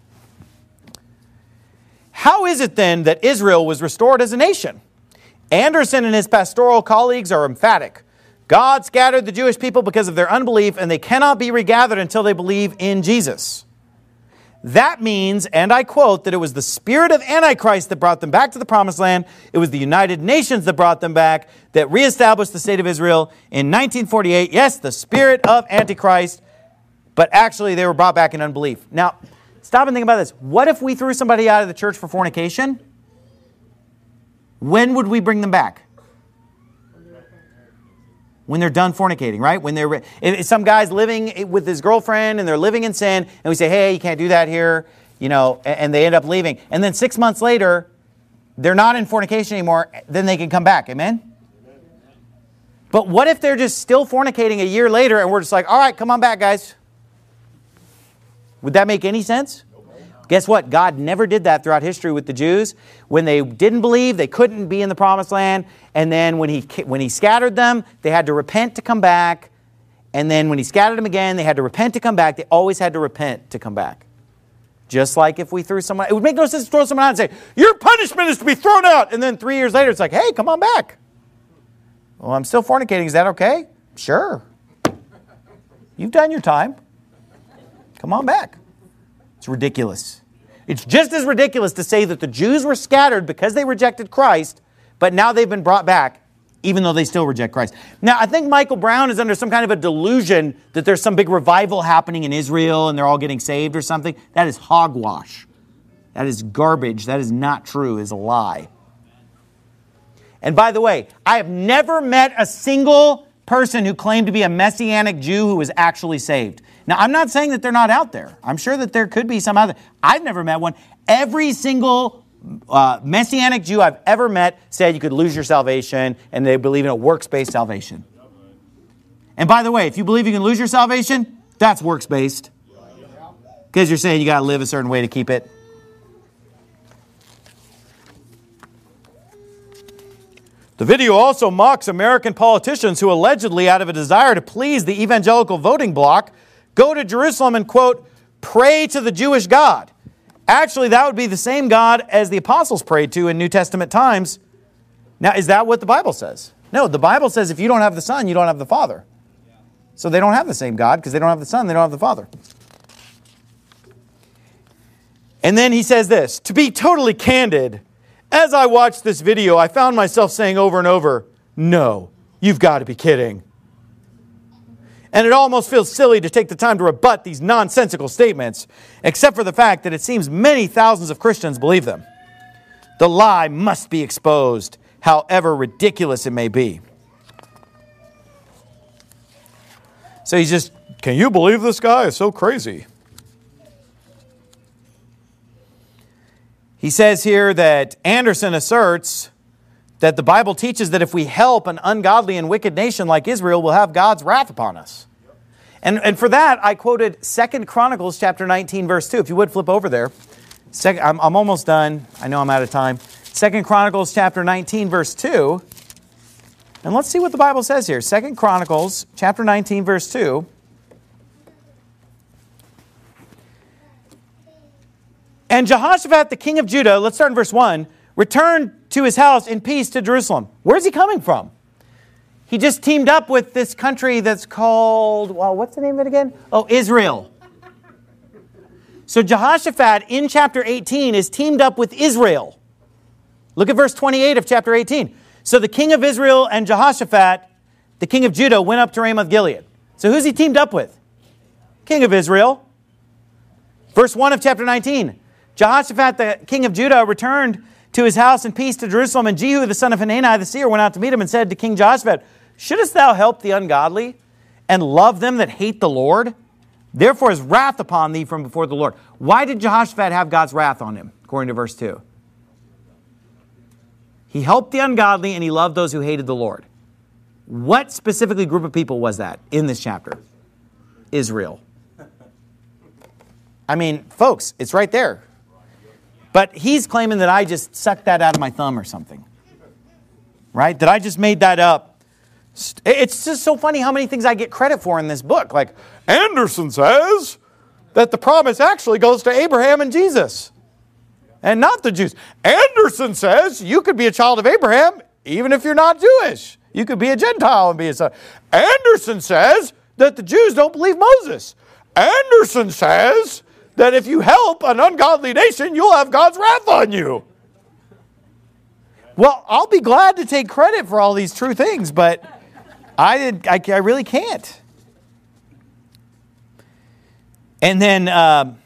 Speaker 5: How is it then that Israel was restored as a nation? Anderson and his pastoral colleagues are emphatic. God scattered the Jewish people because of their unbelief, and they cannot be regathered until they believe in Jesus. That means, and I quote, that it was the spirit of Antichrist that brought them back to the Promised Land. It was the United Nations that brought them back, that reestablished the state of Israel in 1948. Yes, the spirit of Antichrist, but actually they were brought back in unbelief. Now, stop and think about this. What if we threw somebody out of the church for fornication? When would we bring them back? When they're done fornicating, right? When they're, if some guy's living with his girlfriend and they're living in sin, and we say, hey, you can't do that here, you know, and they end up leaving. And then 6 months later, they're not in fornication anymore, then they can come back, amen? But what if they're just still fornicating a year later and we're just like, all right, come on back, guys? Would that make any sense? Guess what? God never did that throughout history with the Jews. When they didn't believe, they couldn't be in the Promised Land. And then when he scattered them, they had to repent to come back. And then when he scattered them again, they had to repent to come back. They always had to repent to come back. Just like if we threw someone, it would make no sense to throw someone out and say, your punishment is to be thrown out. And then 3 years later, it's like, hey, come on back. Well, I'm still fornicating. Is that okay? Sure. You've done your time. Come on back. It's ridiculous. It's just as ridiculous to say that the Jews were scattered because they rejected Christ, but now they've been brought back, even though they still reject Christ. Now, I think Michael Brown is under some kind of a delusion that there's some big revival happening in Israel and they're all getting saved or something. That is hogwash. That is garbage. That is not true. It is a lie. And by the way, I have never met a single person who claimed to be a Messianic Jew who was actually saved. Now, I'm not saying that they're not out there. I'm sure that there could be some other. I've never met one. Every single Messianic Jew I've ever met said you could lose your salvation, and they believe in a works-based salvation. And by the way, if you believe you can lose your salvation, that's works-based. Because you're saying you got to live a certain way to keep it. The video also mocks American politicians who allegedly, out of a desire to please the evangelical voting bloc, go to Jerusalem and, quote, pray to the Jewish God. Actually, that would be the same God as the apostles prayed to in New Testament times. Now, is that what the Bible says? No, the Bible says if you don't have the Son, you don't have the Father. So they don't have the same God because they don't have the Son, they don't have the Father. And then he says this, to be totally candid, as I watched this video, I found myself saying over and over, no, you've got to be kidding. And it almost feels silly to take the time to rebut these nonsensical statements, except for the fact that it seems many thousands of Christians believe them. The lie must be exposed, however ridiculous it may be. So he's just, can you believe this guy is so crazy? He says here that Anderson asserts that the Bible teaches that if we help an ungodly and wicked nation like Israel, we'll have God's wrath upon us. And for that, I quoted 2 Chronicles chapter 19, verse 2. If you would flip over there. I'm almost done. I know I'm out of time. 2 Chronicles chapter 19, verse 2. And let's see what the Bible says here. 2 Chronicles chapter 19, verse 2. And Jehoshaphat, the king of Judah, let's start in verse 1, returned to his house in peace to Jerusalem. Where's he coming from? He just teamed up with this country that's called, well, what's the name of it again? Oh, Israel. So Jehoshaphat in chapter 18 is teamed up with Israel. Look at verse 28 of chapter 18. So the king of Israel and Jehoshaphat, the king of Judah, went up to Ramoth Gilead. So who's he teamed up with? King of Israel. Verse 1 of chapter 19. Jehoshaphat, the king of Judah, returned to his house in peace to Jerusalem, and Jehu, the son of Hanani, the seer, went out to meet him and said to King Jehoshaphat, shouldest thou help the ungodly and love them that hate the Lord? Therefore is wrath upon thee from before the Lord. Why did Jehoshaphat have God's wrath on him, according to verse 2? He helped the ungodly and he loved those who hated the Lord. What specifically group of people was that in this chapter? Israel. I mean, folks, it's right there. But he's claiming that I just sucked that out of my thumb or something. Right? That I just made that up. It's just so funny how many things I get credit for in this book. Like, Anderson says that the promise actually goes to Abraham and Jesus. And not the Jews. Anderson says you could be a child of Abraham even if you're not Jewish. You could be a Gentile and be a son. Anderson says that the Jews don't believe Moses. Anderson says that if you help an ungodly nation, you'll have God's wrath on you. Well, I'll be glad to take credit for all these true things, but I really can't. And then,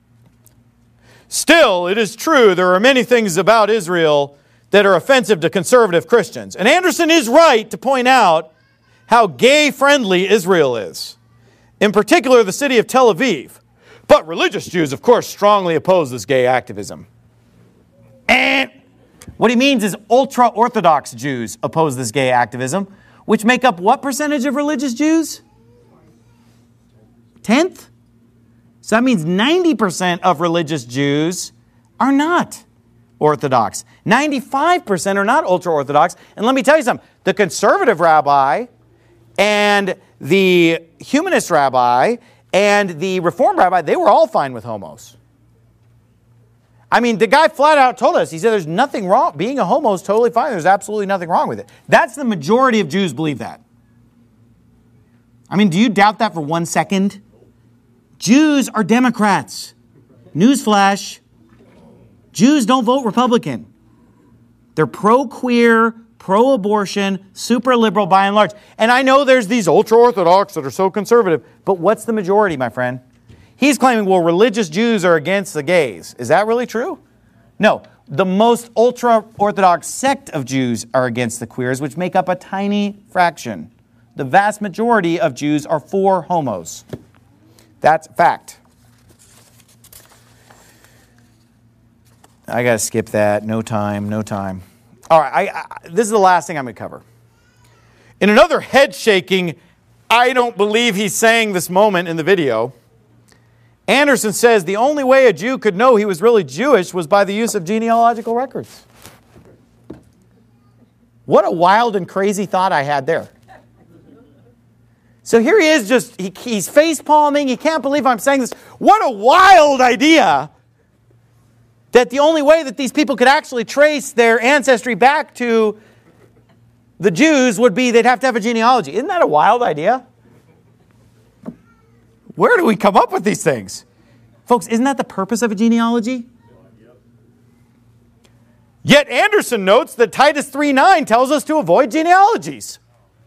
Speaker 5: still, it is true there are many things about Israel that are offensive to conservative Christians. And Anderson is right to point out how gay-friendly Israel is. In particular, the city of Tel Aviv. But religious Jews, of course, strongly oppose this gay activism. And what he means is ultra-Orthodox Jews oppose this gay activism, which make up what percentage of religious Jews? 10th? So that means 90% of religious Jews are not Orthodox. 95% are not ultra-Orthodox. And let me tell you something. The conservative rabbi and the humanist rabbi and the Reform rabbi, they were all fine with homos. I mean, the guy flat out told us, he said there's nothing wrong. Being a homo is totally fine. There's absolutely nothing wrong with it. That's the majority of Jews believe that. I mean, do you doubt that for 1 second? Jews are Democrats. Newsflash. Jews don't vote Republican. They're pro-queer, pro-abortion, super liberal by and large. And I know there's these ultra-Orthodox that are so conservative, but what's the majority, my friend? He's claiming, well, religious Jews are against the gays. Is that really true? No. The most ultra-Orthodox sect of Jews are against the queers, which make up a tiny fraction. The vast majority of Jews are for homos. That's a fact. I got to skip that. No time. All right, this is the last thing I'm going to cover. In another head-shaking, I don't believe he's saying this moment in the video, Anderson says the only way a Jew could know he was really Jewish was by the use of genealogical records. What a wild and crazy thought I had there. So here he is, he's face-palming. He can't believe I'm saying this. What a wild idea that the only way that these people could actually trace their ancestry back to the Jews would be they'd have to have a genealogy. Isn't that a wild idea? Where do we come up with these things? Folks, isn't that the purpose of a genealogy? Yet Anderson notes that Titus 3:9 tells us to avoid genealogies.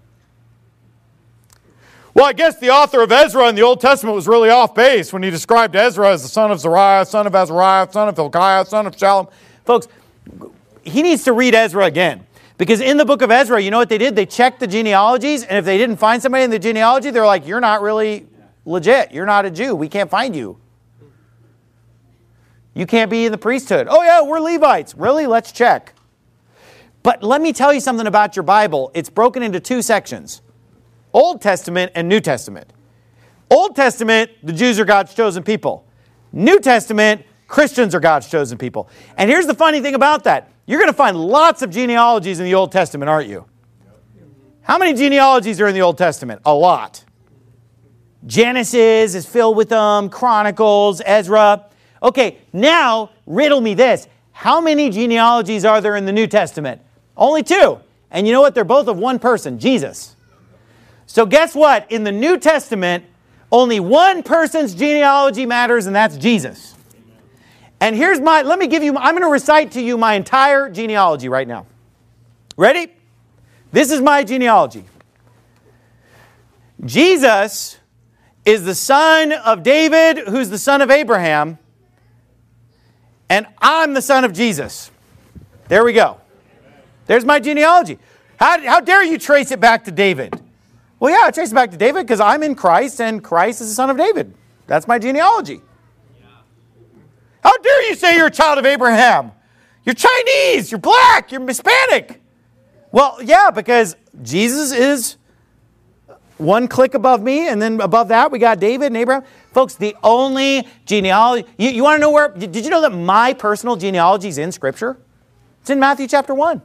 Speaker 5: Well, I guess the author of Ezra in the Old Testament was really off base when he described Ezra as the son of Zariah, son of Azariah, son of Hilkiah, son of Shallum. Folks, he needs to read Ezra again. Because in the book of Ezra, you know what they did? They checked the genealogies, and if they didn't find somebody in the genealogy, they're like, you're not really legit. You're not a Jew. We can't find you. You can't be in the priesthood. Oh yeah, we're Levites. Really? Let's check. But let me tell you something about your Bible. It's broken into two sections. Old Testament and New Testament. Old Testament, the Jews are God's chosen people. New Testament, Christians are God's chosen people. And here's the funny thing about that. You're going to find lots of genealogies in the Old Testament, aren't you? How many genealogies are in the Old Testament? A lot. Genesis is filled with them, Chronicles, Ezra. Okay, now riddle me this. How many genealogies are there in the New Testament? Only 2. And you know what? They're both of one person, Jesus. So guess what? In the New Testament, only one person's genealogy matters, and that's Jesus. And here's I'm going to recite to you my entire genealogy right now. Ready? This is my genealogy. Jesus is the son of David, who's the son of Abraham, and I'm the son of Jesus. There we go. There's my genealogy. How dare you trace it back to David? Well, yeah, I trace it back to David because I'm in Christ, and Christ is the son of David. That's my genealogy. How dare you say you're a child of Abraham? You're Chinese, you're black, you're Hispanic. Well, yeah, because Jesus is one click above me, and then above that we got David and Abraham. Folks, the only genealogy, you want to know where, did you know that my personal genealogy is in Scripture? It's in Matthew chapter 1.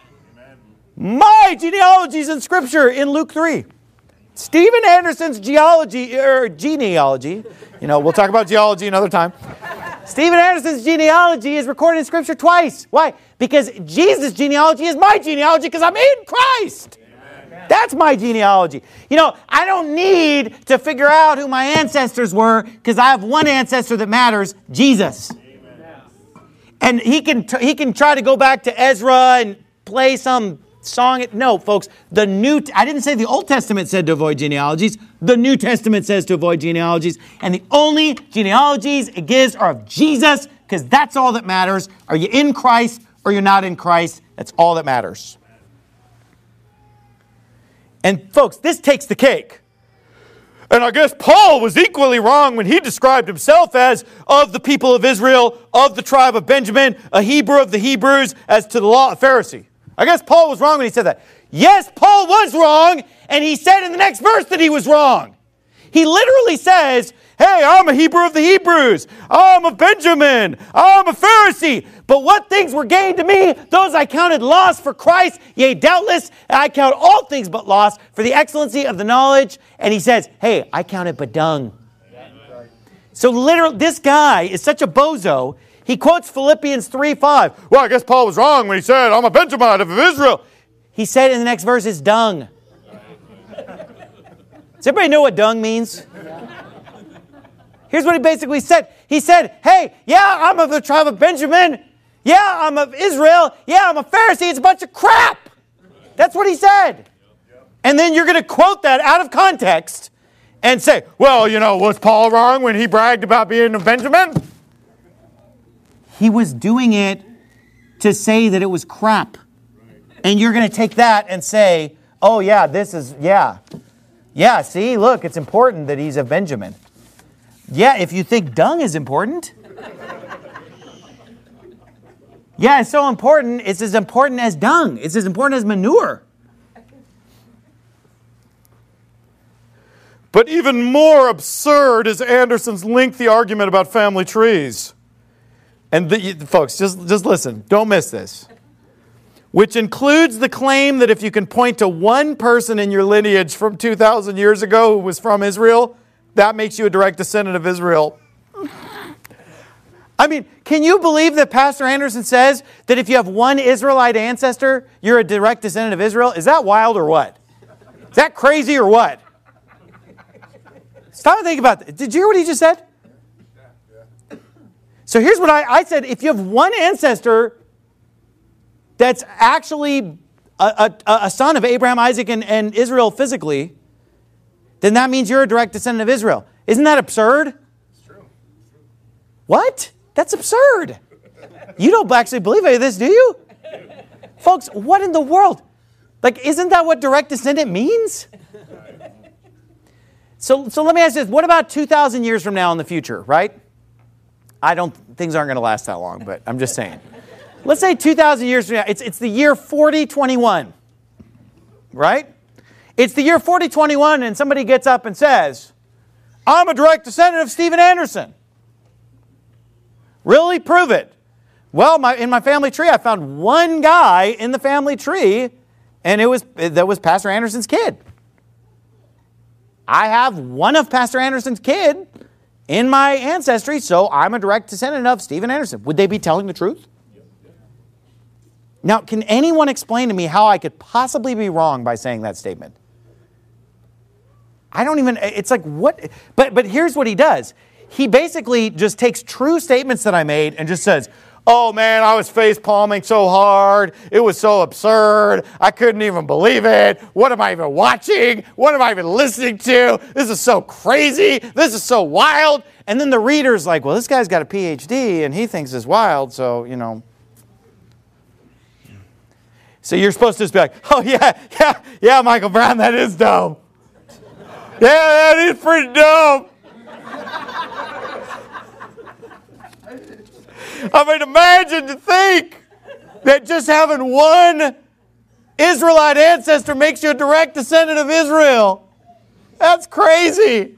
Speaker 5: My genealogy is in Scripture in Luke 3. Stephen Anderson's genealogy, we'll talk about geology another time. Stephen Anderson's genealogy is recorded in Scripture twice. Why? Because Jesus' genealogy is my genealogy because I'm in Christ. Amen. That's my genealogy. I don't need to figure out who my ancestors were because I have one ancestor that matters, Jesus. Amen. And he can try to go back to Ezra and play some song. No, folks, I didn't say the Old Testament said to avoid genealogies. The New Testament says to avoid genealogies. And the only genealogies it gives are of Jesus, because that's all that matters. Are you in Christ or you're not in Christ? That's all that matters. And folks, this takes the cake. And I guess Paul was equally wrong when he described himself as of the people of Israel, of the tribe of Benjamin, a Hebrew of the Hebrews, as to the law, a Pharisee. I guess Paul was wrong when he said that. Yes, Paul was wrong, and he said in the next verse that he was wrong. He literally says, hey, I'm a Hebrew of the Hebrews. I'm a Benjamin. I'm a Pharisee. But what things were gained to me, those I counted loss for Christ. Yea, doubtless, I count all things but loss for the excellency of the knowledge. And he says, hey, I count it but dung. So literally, this guy is such a bozo. He quotes Philippians 3:5. Well, I guess Paul was wrong when he said, I'm a Benjamin of Israel. He said in the next verse is dung. Does everybody know what dung means? Here's what he basically said. He said, hey, yeah, I'm of the tribe of Benjamin. Yeah, I'm of Israel. Yeah, I'm a Pharisee. It's a bunch of crap. That's what he said. And then you're going to quote that out of context and say, well, was Paul wrong when he bragged about being a Benjamin? He was doing it to say that it was crap. And you're going to take that and say, oh, yeah, Yeah, see, look, it's important that he's a Benjamin. Yeah, if you think dung is important. Yeah, it's so important. It's as important as dung. It's as important as manure. But even more absurd is Anderson's lengthy argument about family trees. And folks, just listen. Don't miss this. Which includes the claim that if you can point to one person in your lineage from 2,000 years ago who was from Israel, that makes you a direct descendant of Israel. I mean, can you believe that Pastor Anderson says that if you have one Israelite ancestor, you're a direct descendant of Israel? Is that wild or what? Is that crazy or what? Stop and think about that. Did you hear what he just said? So here's what I said. If you have one ancestor that's actually a son of Abraham, Isaac, and Israel physically, then that means you're a direct descendant of Israel. Isn't that absurd? It's true. What? That's absurd. You don't actually believe any of this, do you? Folks, what in the world? Isn't that what direct descendant means? So let me ask you this. What about 2,000 years from now in the future, right? things aren't going to last that long, but I'm just saying. Let's say 2,000 years from now, it's the year 4021, right? It's the year 4021 and somebody gets up and says, I'm a direct descendant of Steven Anderson. Really? Prove it. Well, in my family tree, I found one guy in the family tree, and that was Pastor Anderson's kid. I have one of Pastor Anderson's kid in my ancestry, so I'm a direct descendant of Steven Anderson. Would they be telling the truth? Now, can anyone explain to me how I could possibly be wrong by saying that statement? I don't even, it's like, what? But here's what he does. He basically just takes true statements that I made and just says, oh man, I was face palming so hard. It was so absurd. I couldn't even believe it. What am I even watching? What am I even listening to? This is so crazy. This is so wild. And then the reader's like, well, this guy's got a PhD and he thinks it's wild. So, So you're supposed to just be like, oh yeah, Michael Brown, that is dumb. Yeah, that is pretty dumb. I mean, imagine to think that just having one Israelite ancestor makes you a direct descendant of Israel. That's crazy.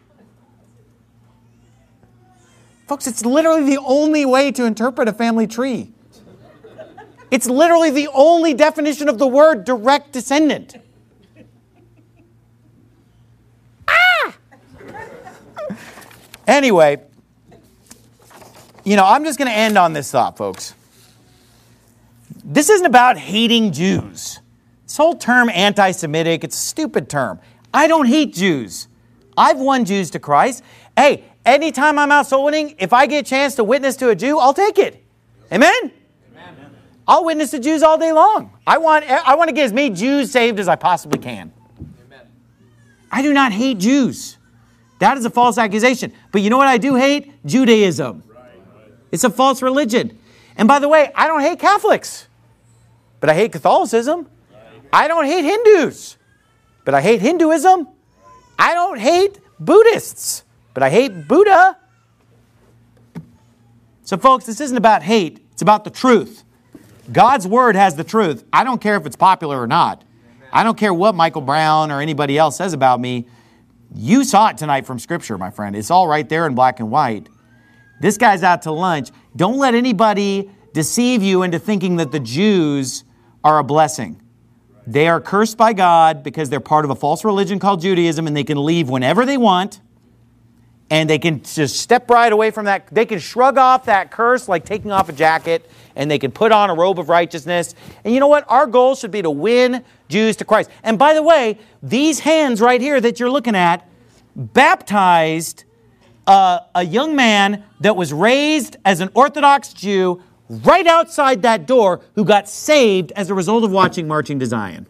Speaker 5: Folks, it's literally the only way to interpret a family tree. It's literally the only definition of the word direct descendant. Anyway, I'm just going to end on this thought, folks. This isn't about hating Jews. This whole term anti-Semitic, it's a stupid term. I don't hate Jews. I've won Jews to Christ. Hey, anytime I'm out soul winning, if I get a chance to witness to a Jew, I'll take it. Amen? Amen. I'll witness to Jews all day long. I want to get as many Jews saved as I possibly can. Amen. I do not hate Jews. That is a false accusation. But you know what I do hate? Judaism. It's a false religion. And by the way, I don't hate Catholics, but I hate Catholicism. I don't hate Hindus, but I hate Hinduism. I don't hate Buddhists, but I hate Buddha. So folks, this isn't about hate. It's about the truth. God's word has the truth. I don't care if it's popular or not. I don't care what Michael Brown or anybody else says about me. You saw it tonight from Scripture, my friend. It's all right there in black and white. This guy's out to lunch. Don't let anybody deceive you into thinking that the Jews are a blessing. They are cursed by God because they're part of a false religion called Judaism, and they can leave whenever they want, and they can just step right away from that. They can shrug off that curse like taking off a jacket, and they can put on a robe of righteousness. And you know what? Our goal should be to win Jews to Christ. And by the way, these hands right here that you're looking at baptized a young man that was raised as an Orthodox Jew right outside that door who got saved as a result of watching Marching to Zion.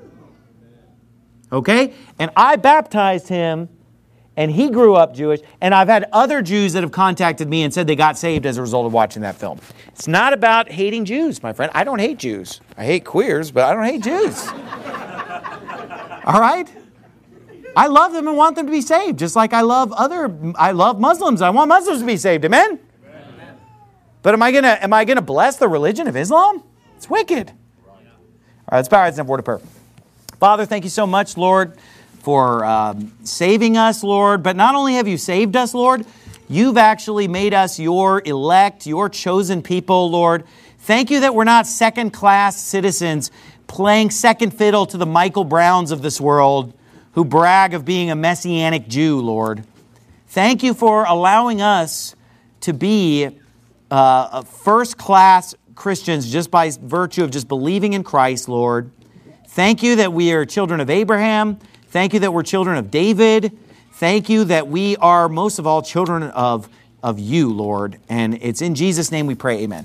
Speaker 5: Okay? And I baptized him, and he grew up Jewish, and I've had other Jews that have contacted me and said they got saved as a result of watching that film. It's not about hating Jews, my friend. I don't hate Jews. I hate queers, but I don't hate Jews. All right? I love them and want them to be saved, just like I love Muslims. I want Muslims to be saved. Amen? Amen. But am I gonna bless the religion of Islam? It's wicked. All right, let's bow our heads and have a word of prayer. Father, thank you so much, Lord, for saving us, Lord. But not only have you saved us, Lord, you've actually made us your elect, your chosen people, Lord. Thank you that we're not second-class citizens playing second fiddle to the Michael Browns of this world who brag of being a Messianic Jew, Lord. Thank you for allowing us to be first-class Christians just by virtue of just believing in Christ, Lord. Thank you that we are children of Abraham. Thank you that we're children of David. Thank you that we are, most of all, children of you, Lord. And it's in Jesus' name we pray. Amen.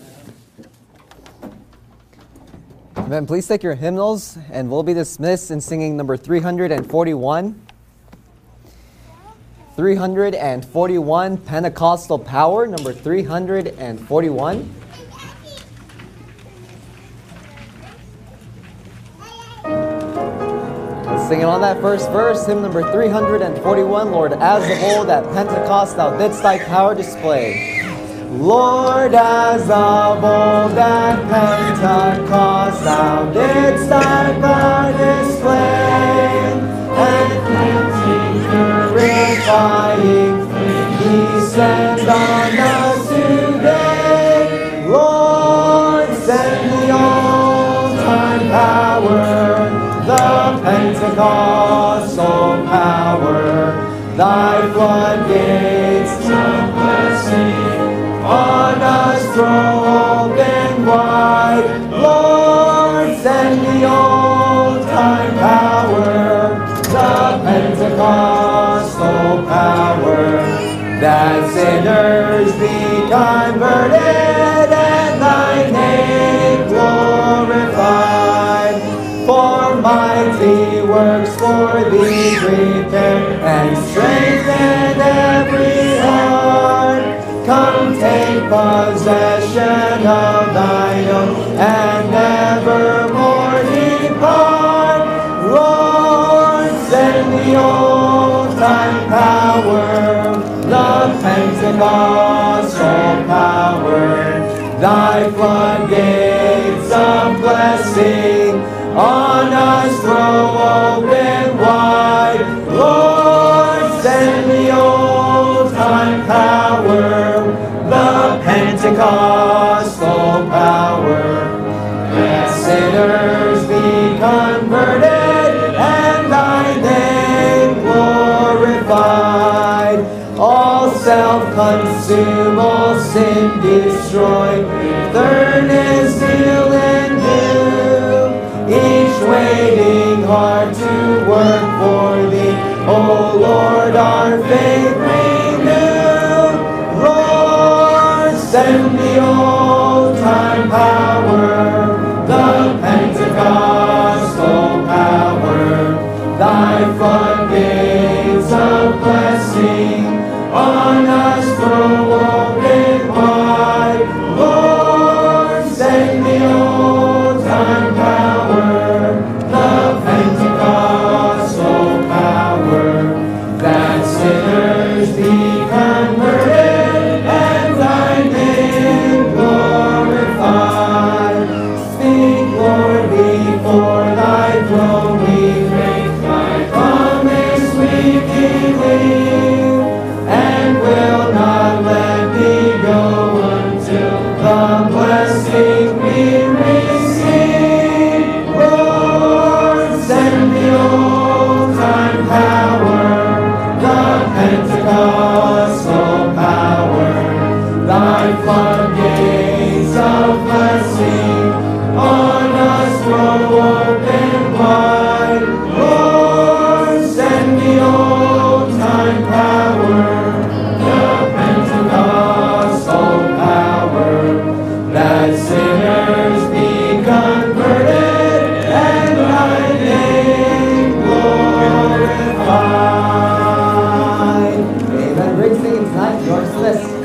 Speaker 6: Amen. Please take your hymnals, and we'll be dismissed in singing number 341. 341, Pentecostal Power, number 341. Let's sing it on that first verse, hymn number 341. Lord, as of old at Pentecost thou didst thy power display. Lord, as of old at Pentecost, thou didst thy power display, and cleansing, purifying, descend on us today. Lord, send the old-time power, the Pentecostal power, thy floodgates of blessing on us throw open wide. Lord, send the old-time power, the Pentecostal power, that sinners be converted and thy name glorified. For mighty works for thee prepare and strengthen every heart. Come take possession of thine own and nevermore depart. Lord, send the old-time power, the Pentecostal power, thy floodgates of blessing on us throw open wide. Lord, send the old-time power, the Pentecostal power, that sinners be converted and thy name glorified. All self-consume, all sin destroy, earnest zeal and do, each waiting heart to work for thee, O Lord, our faith renew. Lord, send the old-time power, the Pentecostal power, thy floodgates of blessing on us throw open wide. Lord, send the old-time power, the Pentecostal power, that sinners be converted and thy name glorified. Speak, Lord, before thy throne we make thy promise we believe, and will not let thee go until the blessing we receive. Lord, send the old-time power, the Pentecostal power, thy floodgates of blessing on us throw open wide. Lord, send the old-time power, the Pentecostal power, that sinners be converted and thy name glorified. Amen. Great singing tonight. You're dismissed.